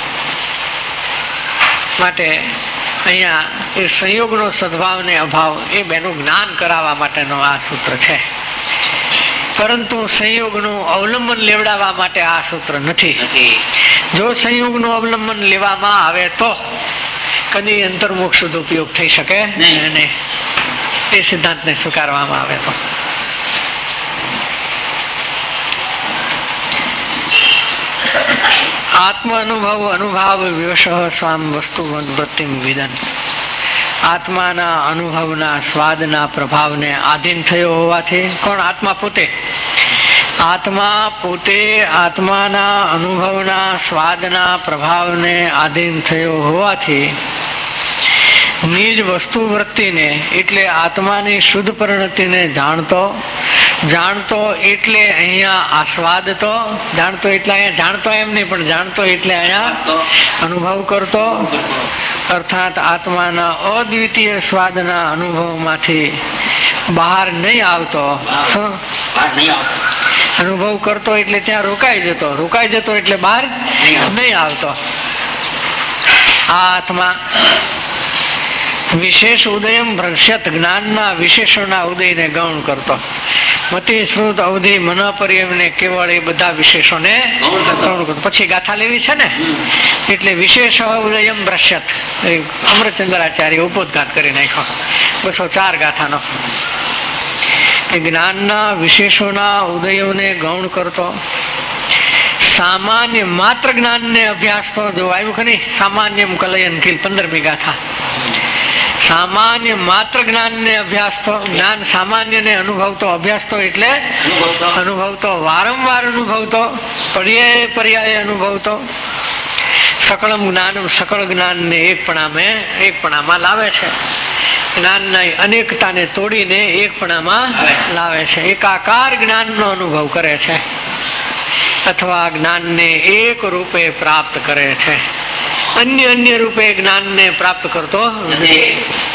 માટે અહીંયા એ સંયોગનો સદભાવ ને અભાવ એ બેનું જ્ઞાન કરાવવા માટેનો આ સૂત્ર છે, પરંતુ સંયોગનું અવલંબન લેવડાવવા માટે આ સૂત્ર નથી. જો સંયોગનું અવલંબન લેવામાં આવે તો કદી અંતર્મુખ શુદ્ધ ઉપયોગ થઈ શકે નહીં, એ સિદ્ધાંતને સ્વીકારવામાં આવે તો. આત્મ અનુભવ અનુભાવ વિવશ સ્વામ વસ્તુ વૃત્તિમ વિદન. આત્માના અનુભવના સ્વાદના પ્રભાવને આધીન થયો હોવાથી, કોણ? આત્મા પોતે. આત્મા પોતે આત્માના અનુભવના સ્વાદના પ્રભાવને આધીન થયો હોવાથી નિજ વસ્તુ વૃત્તિને એટલે આત્માની શુદ્ધ પરિણતિને જાણતો જાણતો એટલે અહીંયા આસ્વાદતો, જાણતો એટલે અહીંયા જાણતો એમ નહીં પણ જાણતો એટલે અહીંયા અનુભવ કરતો, અર્થાત આત્માના અદ્વિતીય સ્વાદના અનુભવમાંથી બહાર નહીં આવતો. શું અનુભવ કરતો એટલે ત્યાં રોકાઈ જતો, રોકાઈ જતો એટલે બહાર નહીં આવતો. આ આત્મા વિશેષ ઉદયમ ભ્રશ્યત, જ્ઞાનના વિશેષોના ઉદયને ગૌણ કરતો. મતિ શ્રુત અવધિ મન પર્યમને કેવળ એ બધા વિશેષોને ગૌણ કરતો. પછી ગાથા લેવી છે ને એટલે વિશેષ ઉદયમ ભ્રશ્યત, અમરચંદ્રાચાર્ય ઉપોદઘાત કરી નાખ્યો બસો ચાર ગાથાનો. એ જ્ઞાનના વિશેષોના ઉદયોને ગૌણ કરતો. સામાન્ય માત્ર જ્ઞાનને અભ્યાસ તો જો આવ્યું કે નહીં, સામાન્ય કલયન ખીલ પંદરમી ગાથા. સામાન્ય માત્ર જ્ઞાનને અભ્યાસ તો, જ્ઞાન સામાન્યને અનુભવતો, અભ્યાસ તો એટલે અનુભવતો, વારંવાર અનુભવતો, પર્યાય પર્યાય અનુભવતો. સકળમ જ્ઞાનમ, સકળ જ્ઞાનને એકપણામે એકપણામાં લાવે છે. જ્ઞાનના અનેકતાને તોડીને એકપણામાં લાવે છે. એકાકાર જ્ઞાનનો અનુભવ કરે છે અથવા જ્ઞાનને એક રૂપે પ્રાપ્ત કરે છે. અન્ય અન્ય રૂપે જ્ઞાનને પ્રાપ્ત કરતો નથી.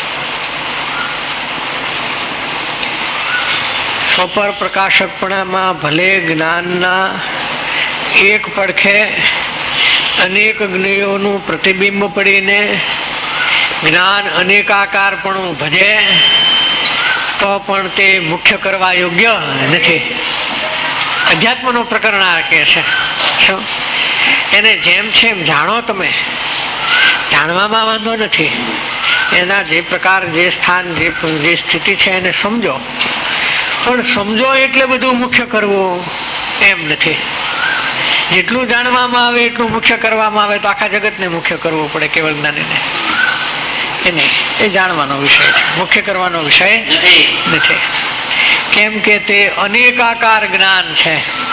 સ્વપર પ્રકાશકપણામાં ભલે જ્ઞાનના એક પડખે અનેક જ્ઞેયોનું પ્રતિબિંબ પડીને જ્ઞાન અનેકાકારપણું ભજે તો પણ તે મુખ્ય કરવા યોગ્ય નથી. અધ્યાત્મનો પ્રકરણ આ કહે છે. શું એને જેમ છે એમ જાણો, તમે જાણવામાં વાંધો નથી. એના જે પ્રકાર, જે સ્થાન, જે સ્થિતિ છે એને સમજો, પણ સમજો એટલે બધું મુખ્ય કરવું એમ નથી. જેટલું જાણવામાં આવે એટલું મુખ્ય કરવામાં આવે તો આખા જગતને મુખ્ય કરવું પડે, કેવળ જ્ઞાનીને. એ નહીં, એ જાણવાનો વિષય છે, મુખ્ય કરવાનો વિષય નથી. કેમ કે તે અનેકાકાર જ્ઞાન છે.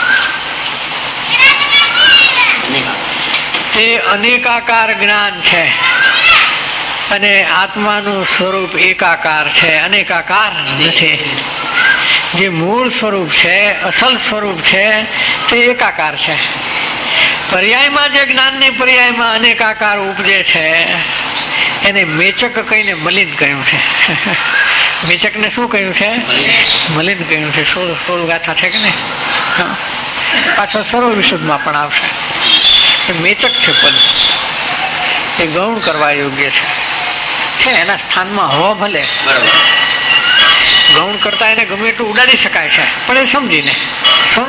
તે અનેકાકાર જ્ઞાન છે અને આત્માનું સ્વરૂપ એકાકાર છે, અનેકાકાર નથી. જે મૂળ સ્વરૂપ છે, અસલ સ્વરૂપ છે તે એકાકાર છે. પર્યાયમાં જે જ્ઞાનની પર્યાયમાં અનેકાકાર ઉપજે છે એને મેચક કહીને મલિન કહ્યું છે. મેચક ને શું કહ્યું છે? મલિન કહ્યું છે. સોળ સોળ ગાથા છે કે નહીં? પાછળ સર્વ વિશુદ્ધમાં પણ આવશે. એ મેચક છે પદ, એ ગૌણ કરવા યોગ્ય છે. છે એના સ્થાનમાં હોવા ભલે, ગૌણ કરતા એને ગમે એટલું ઉડાડી શકાય છે, પણ એ સમજીને. શું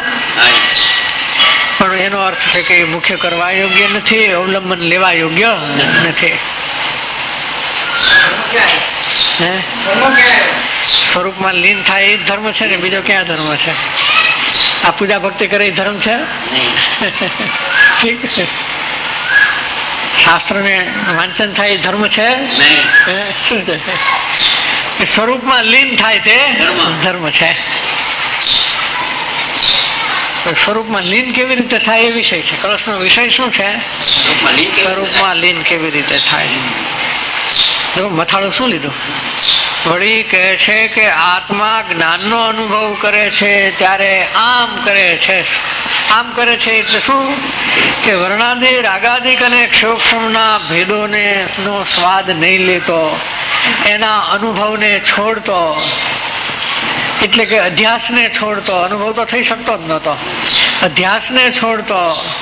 પણ એનો અર્થ છે કે મુખ્ય કરવા યોગ્ય નથી, અવલંબન લેવા યોગ્ય નથી. સ્વરૂપમાં લીન થાય એ ધર્મ છે ને, બીજો ક્યાં ધર્મ છે? આ પૂજા ભક્તિ કરે એ ધર્મ છે? ઠીક છે. શાસ્ત્ર ને વાંચન થાય એ ધર્મ છે? શું છે? સ્વરૂપમાં લીન થાય તે ધર્મ છે. સ્વરૂપમાં લીન કેવી રીતે થાય એ વિષય છે. કળશનો વિષય શું છે? સ્વરૂપમાં લીન કેવી રીતે થાય. મથાળું શું લીધું? વળી કહે છે કે આત્મા જ્ઞાનનો અનુભવ કરે છે ત્યારે આમ કરે છે. આમ કરે છે એટલે શું? કે વર્ણાદિ, રાગાદિક અને ક્ષોક્ષમના ભેદોને નો સ્વાદ નહીં લેતો, એના અનુભવને છોડતો, એટલે કે અધ્યાસને છોડતો. અનુભવ તો થઈ શકતો જ નહોતો. અધ્યાસને છોડતો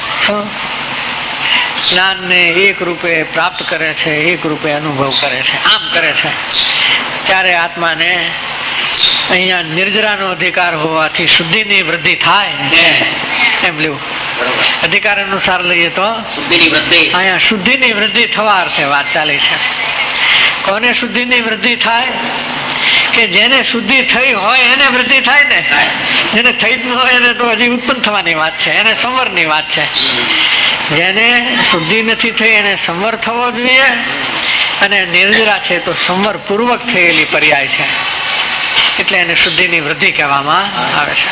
જ્ઞાનને એક રૂપે પ્રાપ્ત કરે છે, એક રૂપે અનુભવ કરે છે. આમ કરે છે ત્યારે આત્માને અહીંયા નિર્જરાનો અધિકાર હોવાથી શુદ્ધિની વૃદ્ધિ થાય છે એમ લેવું. અધિકાર અનુસાર લઈએ તો અહીંયા શુદ્ધિની વૃદ્ધિ થવા અર્થે વાત ચાલી છે. કોને શુદ્ધિની વૃદ્ધિ થાય? કે જેને શુદ્ધિ થઈ હોય એને વૃદ્ધિ થાય ને. જેને થઈ જ ન હોય એને તો હજી ઉત્પન્ન થવાની વાત છે, એને સંવરની વાત છે. જેને શુદ્ધિ નથી થઈ એને સંવર થવો જોઈએ, અને નિર્જરા છે તો સંવર પૂર્વક થયેલી પર્યાય છે, એટલે એને શુદ્ધિની વૃદ્ધિ કહેવામાં આવે છે.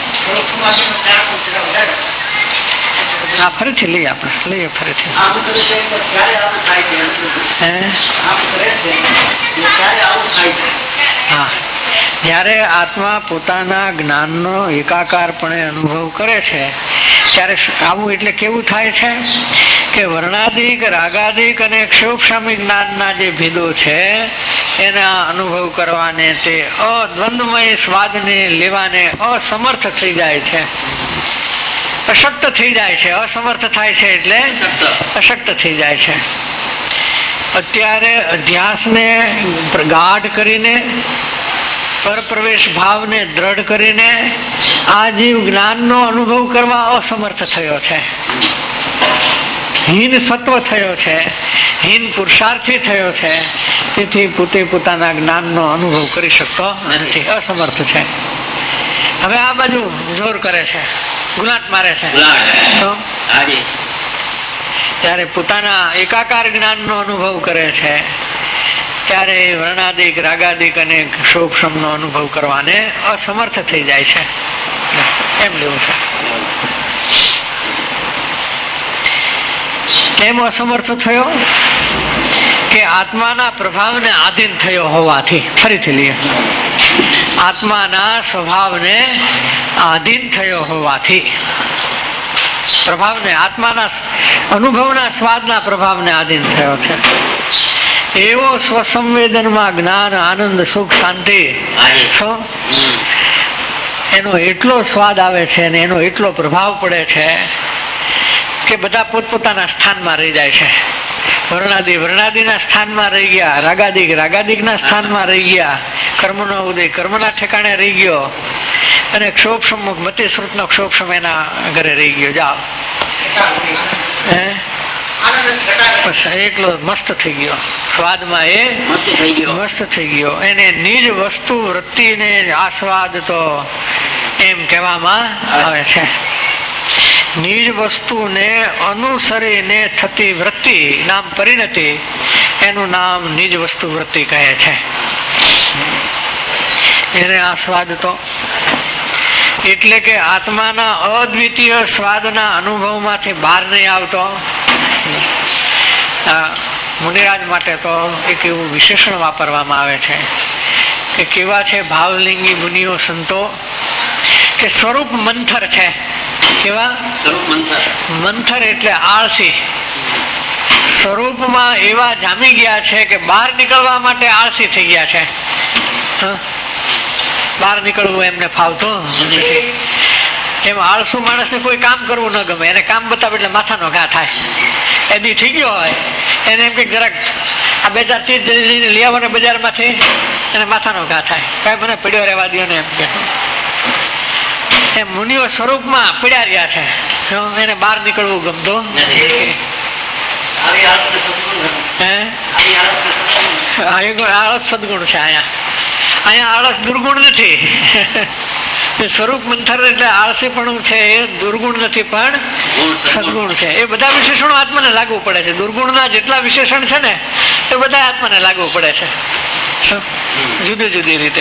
હા, ફરીથી લઈએ આપણે, લઈએ ફરીથી. હા, જ્યારે આત્મા પોતાના જ્ઞાનનો એકાકારપણે અનુભવ કરે છે ત્યારે આવું એટલે કેવું થાય છે કે વર્ણાદિક, રાગાદિક અને ક્ષોભશામી જ્ઞાનના જે ભેદો છે એના અનુભવ કરવાને, તે અદ્વંદ્વમય સ્વાદને લેવાને અસમર્થ થઈ જાય છે, અશક્ત થઈ જાય છે. અસમર્થ થાય છે એટલે અશક્ત થઈ જાય છે. અત્યારે અધ્યાસને ગાઢ કરીને, પરપ્રવેશ ભાવને દ્રઢ કરીને આ જીવ જ્ઞાનનો અનુભવ કરવા અસમર્થ થયો છે, હીન સત્વ થયો છે, હીન પુરુષાર્થી થયો છે. તેથી પોતે પોતાના જ્ઞાનનો અનુભવ કરી શકતો નથી, અસમર્થ છે. હવે આ બાજુ જોર કરે છે, ગુલાટ મારે છે. ત્યારે પોતાના એકાકાર જ્ઞાનનો અનુભવ કરે છે ત્યારે વર્ણાદિક, રાગાદિક અને ક્ષોભશમનો અનુભવ કરવાને અસમર્થ થઈ જાય છે. એમ લેવું છે. કેમ અસમર્થ થયો? કે આત્માના પ્રભાવને આધીન થયો હોવાથી. ફરીથી લઈએ, આત્માના સ્વભાવને આધીન થયો હોવાથી, પ્રભાવને, આત્માના અનુભવના સ્વાદના પ્રભાવને આધીન થયો છે. એવો સ્વસંવેદનમાં જ્ઞાન, આનંદ, સુખ, શાંતિ, એનો એટલો સ્વાદ આવે છે અને એનો એટલો પ્રભાવ પડે છે કે બધા પોતપોતાના સ્થાનમાં રહી જાય છે. વર્ણાદિ વર્ણાદિના સ્થાનમાં રહી ગયા, રાગાદિક રાગાદિકના સ્થાનમાં રહી ગયા, કર્મનો ઉદય કર્મના ઠેકાણે રહી ગયો, અને ક્ષોભશમ મતિ શ્રુતનો ક્ષોભશમ એના ઘરે રહી ગયો. જાઓ, હે એકલો મસ્ત થઈ ગયો સ્વાદમાં, એ મસ્ત થઈ ગયો. એને નિજ વસ્તુ વૃત્તિને આસ્વાદ તો એમ કહેવામાં આવે છે. નિજ વસ્તુને અનુસરીને થતી વૃત્તિ નામ પરિણતિ, એનું નામ નિજ વસ્તુ વૃત્તિ કહે છે. એને આસ્વાદ તો એટલે કે આત્માના અદ્વિતીય સ્વાદના અનુભવમાંથી બહાર નહીં આવતો. મુનિરાજ માટે તો એક એવું વિશેષણ વાપરવામાં આવે છે કે કેવા છે ભાવલિંગી મુનિઓ સંતો, કે સ્વરૂપ મંથર છે. કેવા? મંથર એટલે આળસી. સ્વરૂપમાં એવા જામી ગયા છે કે બહાર નીકળવા માટે આળસી થઈ ગયા છે. બહાર નીકળવું એમને ફાવતું નથી. એમ આળસુ માણસને કોઈ કામ કરવું ન ગમે. એને કામ બતાવે એટલે માથાનો ઘા થાય. એદી થઈ ગયો હોય એને એમ કે જરાક આ બે ચાર ચીજ લઈને લઈ આવો ને બજારમાંથી, એને માથાનો ઘા થાય. કઈ મને પડ્યો રહેવા દો ને એમ કે. એમ મુનિઓ સ્વરૂપમાં પીડ્યા રહ્યા છે, એને બહાર નીકળવું ગમતું નથી. આળસ સદગુણ છે. અહીંયા અહીંયા આળસ દુર્ગુણ નથી. સ્વરૂપ મંથર એટલે આળસીપણું છે એ દુર્ગુણ નથી, પણ સદગુણ છે. એ બધા વિશેષણો આત્માને લાગુ પડે છે. દુર્ગુણના જેટલા વિશેષણ છે ને એ બધા આત્માને લાગુ પડે છે, જુદી જુદી રીતે.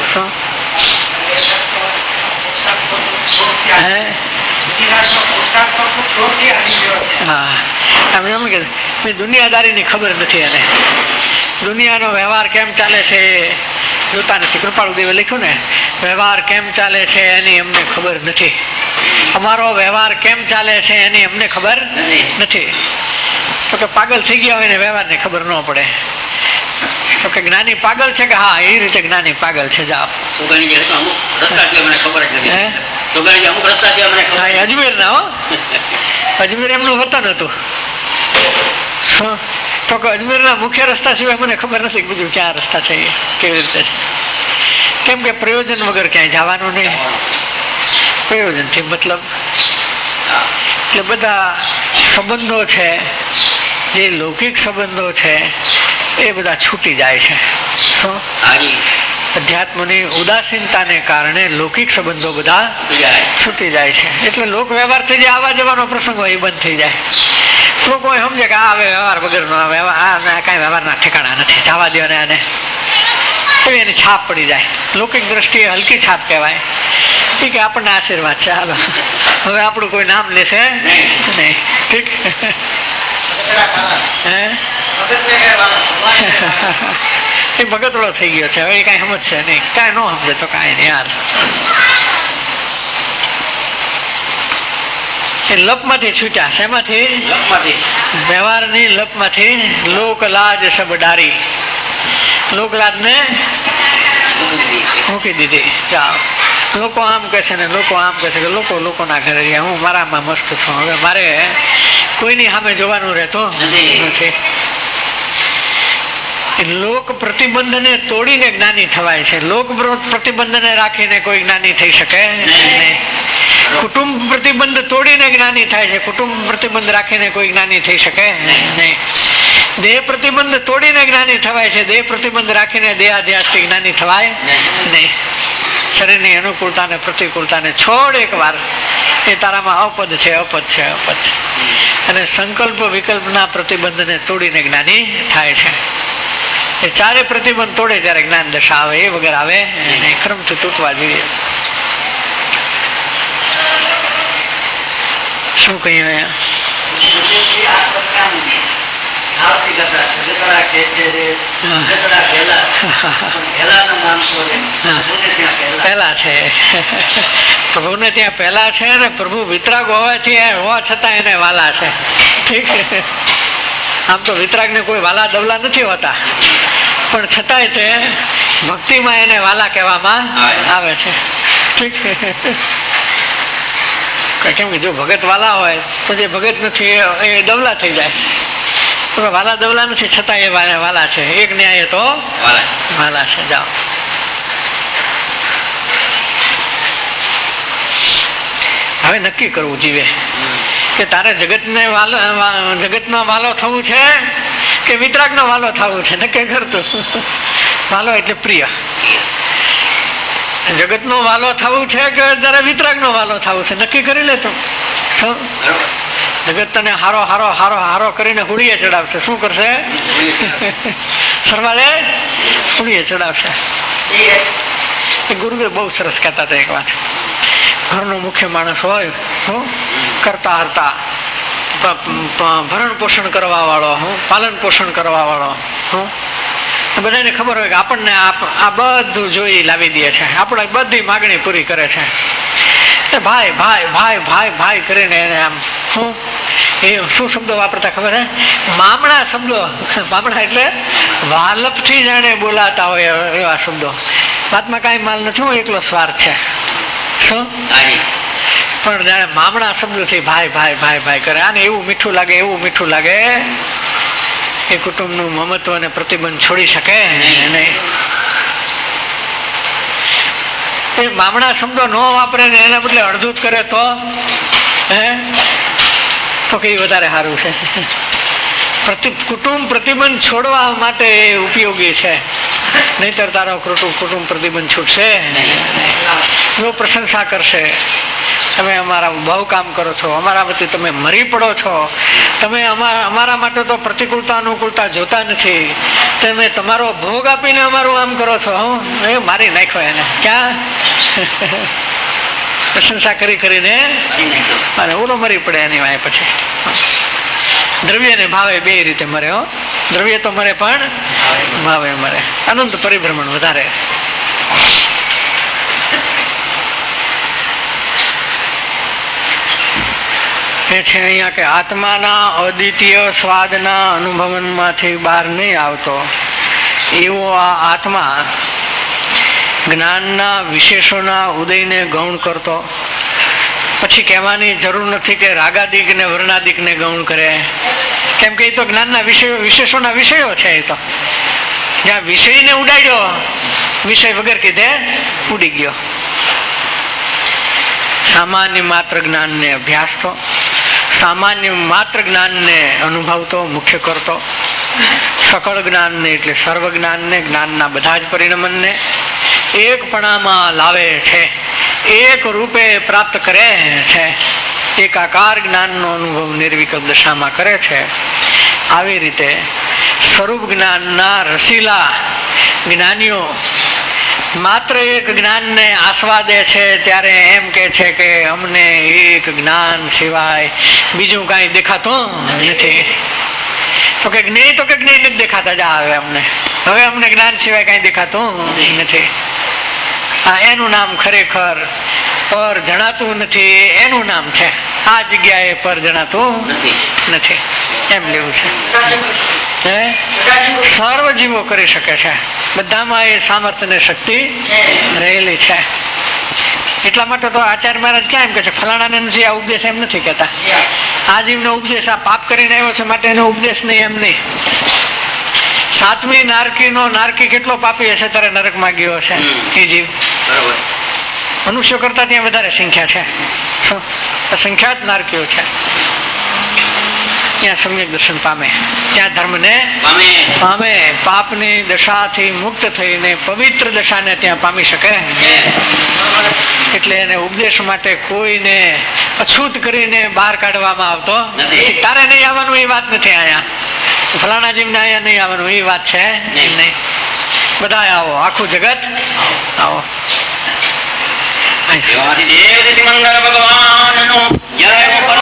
હા, એમ કે દુનિયાદારીની ખબર નથી એને. દુનિયાનો વ્યવહાર કેમ ચાલે છે એ જોતા નથી. કૃપાળુદેવે લખ્યું ને, વ્યવહાર કેમ ચાલે છે એની અમને ખબર નથી. અમારો વ્યવહાર કેમ ચાલે છે એની અમને ખબર નથી. તો કે પાગલ થઈ ગયા હોય ને વ્યવહારની ખબર ન પડે. તો કે જ્ઞાની પાગલ છે કે હા, એ રીતે જ્ઞાની પાગલ છે. જાઓ, અજમેર ના હો, અજમેર એમનું વતન હતું. તો કે અજમેરના મુખ્ય રસ્તા સિવાય મને ખબર નથી બીજું ક્યાં રસ્તા છે, કેવી રીતે છે. કેમ કે પ્રયોજન વગર ક્યાંય જવાનું નહીં, પ્રયોજનથી મતલબ. એટલે બધા સંબંધો છે, જે લૌકિક સંબંધો છે એ બધા છૂટી જાય છે. શું? અધ્યાત્મની ઉદાસીનતાને કારણે લૌકિક સંબંધો બધા છૂટી જાય છે. એટલે લોક વ્યવહારથી જે આવવા જવાનો પ્રસંગ હોય એ બંધ થઈ જાય. લોકો સમજે કે આ વ્યવહાર વગરનો આ કાંઈ વ્યવહારના ઠેકાણા નથી, જવા દો ને આને, એવી એની છાપ પડી જાય. લૌકિક દ્રષ્ટિએ હલકી છાપ કહેવાય. એ કે આપણને આશીર્વાદ છે, હવે આપણું કોઈ નામ લેશે નહીં. ઠીક હે એ ભગતડો થઈ ગયો છે. હવે એ કઈ સમજશે નહીં, કઈ ન સમજે તો કઈ નહીં યાર. એ લપમાંથી છૂટ્યા. શેમાંથી? વ્યવહારની લપમાંથી. લોક લાજ સબ ડારી, લોક લાજ ને મૂકી દીધી. જાઓ, લોકો આમ કહે છે ને લોકો આમ કહે છે કે લોકો લોકોના ઘરે રહ્યા, હું મારામાં મસ્ત છું. હવે મારે કોઈની સામે જોવાનું રહેતું નથી. લોક પ્રતિબંધને તોડીને જ્ઞાની થવાય છે. લોક પ્રતિબંધને રાખીને કોઈ જ્ઞાની થઈ શકે નહીં. કુટુંબ પ્રતિબંધ તોડીને જ્ઞાની થાય છે. કુટુંબ પ્રતિબંધ રાખીને કોઈ જ્ઞાની થઈ શકે નહીં. દેહ પ્રતિબંધ તોડીને જ્ઞાની થવાય છે. દેહ પ્રતિબંધ રાખીને દેહાધ્યાસથી જ્ઞાની થવાય નહીં. શરીરની અનુકૂળતા ને પ્રતિકૂળતા ને છોડ એક વાર. એ તારામાં અપદ છે, અપદ છે, અપદ છે. અને સંકલ્પ વિકલ્પના પ્રતિબંધને તોડીને જ્ઞાની થાય છે. એ ચારે પ્રતિબંધ તોડે ત્યારે જ્ઞાન દશા આવે. એ વગર આવે નહીં. ક્રમથી તૂટવા જોઈએ. શું કહ્યું અહીંયા? પહેલા છે પ્રભુ ને ત્યાં પહેલા છે ને પ્રભુ વિતરાગ હોવાથી હોવા છતાં એને વાલા છે. ઠીક. આમ તો વિતરાગ ને કોઈ વાલા દવલા નથી હોતા, પણ છતાંય તે ભક્તિમાં એને વાલા કહેવામાં આવે છે. ઠીક. કેમ કે જો ભગત વાલા હોય તો જે ભગત નથી એ દવલા થઈ જાય. વાલા દવલા નથી છતાં એ વાલા છે. એક ન્યાય તો વાલા છે. જાઓ, હવે નક્કી કરવું જીવે કે તારે જગતને વાલો જગતનો વાલો થવું છે કે વિતરાગનો વાલો થવું છે. નક્કી કરતું. વાલો એટલે પ્રિય. જગતનો વાલો થવું છે કે તારે વિતરાગનો વાલો થવું છે, નક્કી કરી લે તો. જગત તને હારો હારો હારો હારો કરીને હુડીએ ચડાવશે. શું કરશે? સરવાળે હુડીએ ચડાવશે. એ ગુરુદેવ બહુ સરસ કહેતા હતા એક વાત. ઘરનો મુખ્ય માણસ હોય, કરતા હરતા, ભરણ પોષણ કરવા વાળો, પાલન પોષણ કરવા વાળો, બધાને ખબર હોય કે આપણને આ બધું જોઈ લાવી દે છે, આપણે બધી માગણી પૂરી કરે છે. ભાઈ ભાઈ ભાઈ ભાઈ ભાઈ કરીને એને આમ શું એ શું શબ્દો વાપરતા ખબર હે? મામણા શબ્દો. મામણા એટલે વાલપથી જાણે બોલાતા હોય એવા શબ્દો. વાતમાં કાંઈ માલ નથી, હું એકલો સ્વાર્થ છે. શું? પણ જાણે મામણા શબ્દોથી ભાઈ ભાઈ ભાઈ ભાઈ કરે. આને એવું મીઠું લાગે, એવું મીઠું લાગે. એ કુટુંબનું મમત્વ અને પ્રતિબંધ છોડી શકે નહીં. એ મામણા શબ્દો ન વાપરે ને એના બદલે અડધું જ કરે તો હે તો કઈ વધારે સારું છે. પ્રતિ કુટુંબ પ્રતિબંધ છોડવા માટે ઉપયોગી છે. નહીતર તારો કુટુંબ પ્રતિબંધ છૂટશે. જો પ્રશંસા કરશે, તમે અમારા બહુ કામ કરો છો, અમારા વતી તમે મરી પડો છો, તમે અમારા માટે તો પ્રતિકૂળતા અનુકૂળતા જોતા નથી, તમે તમારો ભોગ આપીને અમારું આમ કરો છો, હું એ મારી નાખ્યો એને. ક્યાં? પ્રશંસા કરી કરીને અને ઓલો મરી પડે એની વાય. પછી દ્રવ્ય ને ભાવે બે રીતે મરે. હો, દ્રવ્ય તો મરે પણ ભાવે મરે. અનંત પરિભ્રમણ વધારે. એ છે અહીંયા કે આત્માના અદ્વિતીય સ્વાદના અનુભવનમાંથી બહાર નહીં આવતો એવો આ આત્મા જ્ઞાનના વિશેષોના ઉદયને ગૌણ કરતો. પછી કહેવાની જરૂર નથી કે રાગાદિક ને વર્ણાદિક ને ગૌણ કરે, કેમ કે એ તો જ્ઞાનના વિષયો વિશેષોના વિષયો છે. એ તો જ્યાં વિષયને ઉડાડ્યો, વિષય વગર કીધે ઉડી ગયો. સામાન્ય માત્ર જ્ઞાનને અભ્યાસ તો, સામાન્ય માત્ર જ્ઞાનને અનુભવતો, મુખ્ય કરતો, સકળ જ્ઞાનને એટલે સર્વ જ્ઞાનને, જ્ઞાનના બધા જ પરિણમનને એકપણામાં લાવે છે, એક રૂપે પ્રાપ્ત કરે છે, એકાકાર જ્ઞાનનો અનુભવ નિર્વિકલ્પ દશામાં કરે છે. આવી રીતે સ્વરૂપ જ્ઞાનના રસીલા જ્ઞાનીઓ માત્ર એક જ્ઞાનને આસ્વાદે છે ત્યારે એમ કે છે કે અમને એક જ્ઞાન સિવાય બીજું કાંઈ દેખાતું નથી. તો તો કે જ્ઞેય તો કે જ્ઞેય નથી દેખાતા જા હવે અમને હવે અમને જ્ઞાન સિવાય કઈ દેખાતું નથી. હા, એનું નામ ખરેખર પર જણાતું નથી, એનું નામ છે આ જગ્યાએ પર જણાતું નથી એમ લેવું છે. સર્વ જીવો કરી શકે છે, બધામાં એ સામર્થ્ય ને શક્તિ રહેલી છે. એટલા માટે તો આચાર્ય મહારાજ ક્યાં એમ કે છે ફલાણાને નથી આ ઉપદેશ એમ નથી કેતા. આ જીવનો ઉપદેશ આ પાપ કરીને આવ્યો છે માટે એનો ઉપદેશ નહીં એમ નહીં. સાતમી નારકી નો નારકી કેટલો પાપી હશે ત્યારે નરકમાં ગયો હશે એ જીવ. મનુષ્યો કરતા ત્યાં વધારે સંખ્યા છે, અસંખ્યાત નારકીઓ છે. ત્યાં સમ્યક દર્શન પામે, ત્યાં ધર્મને પામે, પાપની દશાથી મુક્ત થઈને પવિત્ર દશાને ત્યાં પામી શકે. એટલે એને ઉપદેશ માટે કોઈને અછૂત કરીને બહાર કાઢવામાં આવતો નથી. તારે નહીં આવવાનું એ વાત નથી, અહીંયા ફલાણા જીવને અહીંયા નહીં આવવાનું એ વાત છે નહીં. બધા આવો, આખું જગત આવો. ભગવાન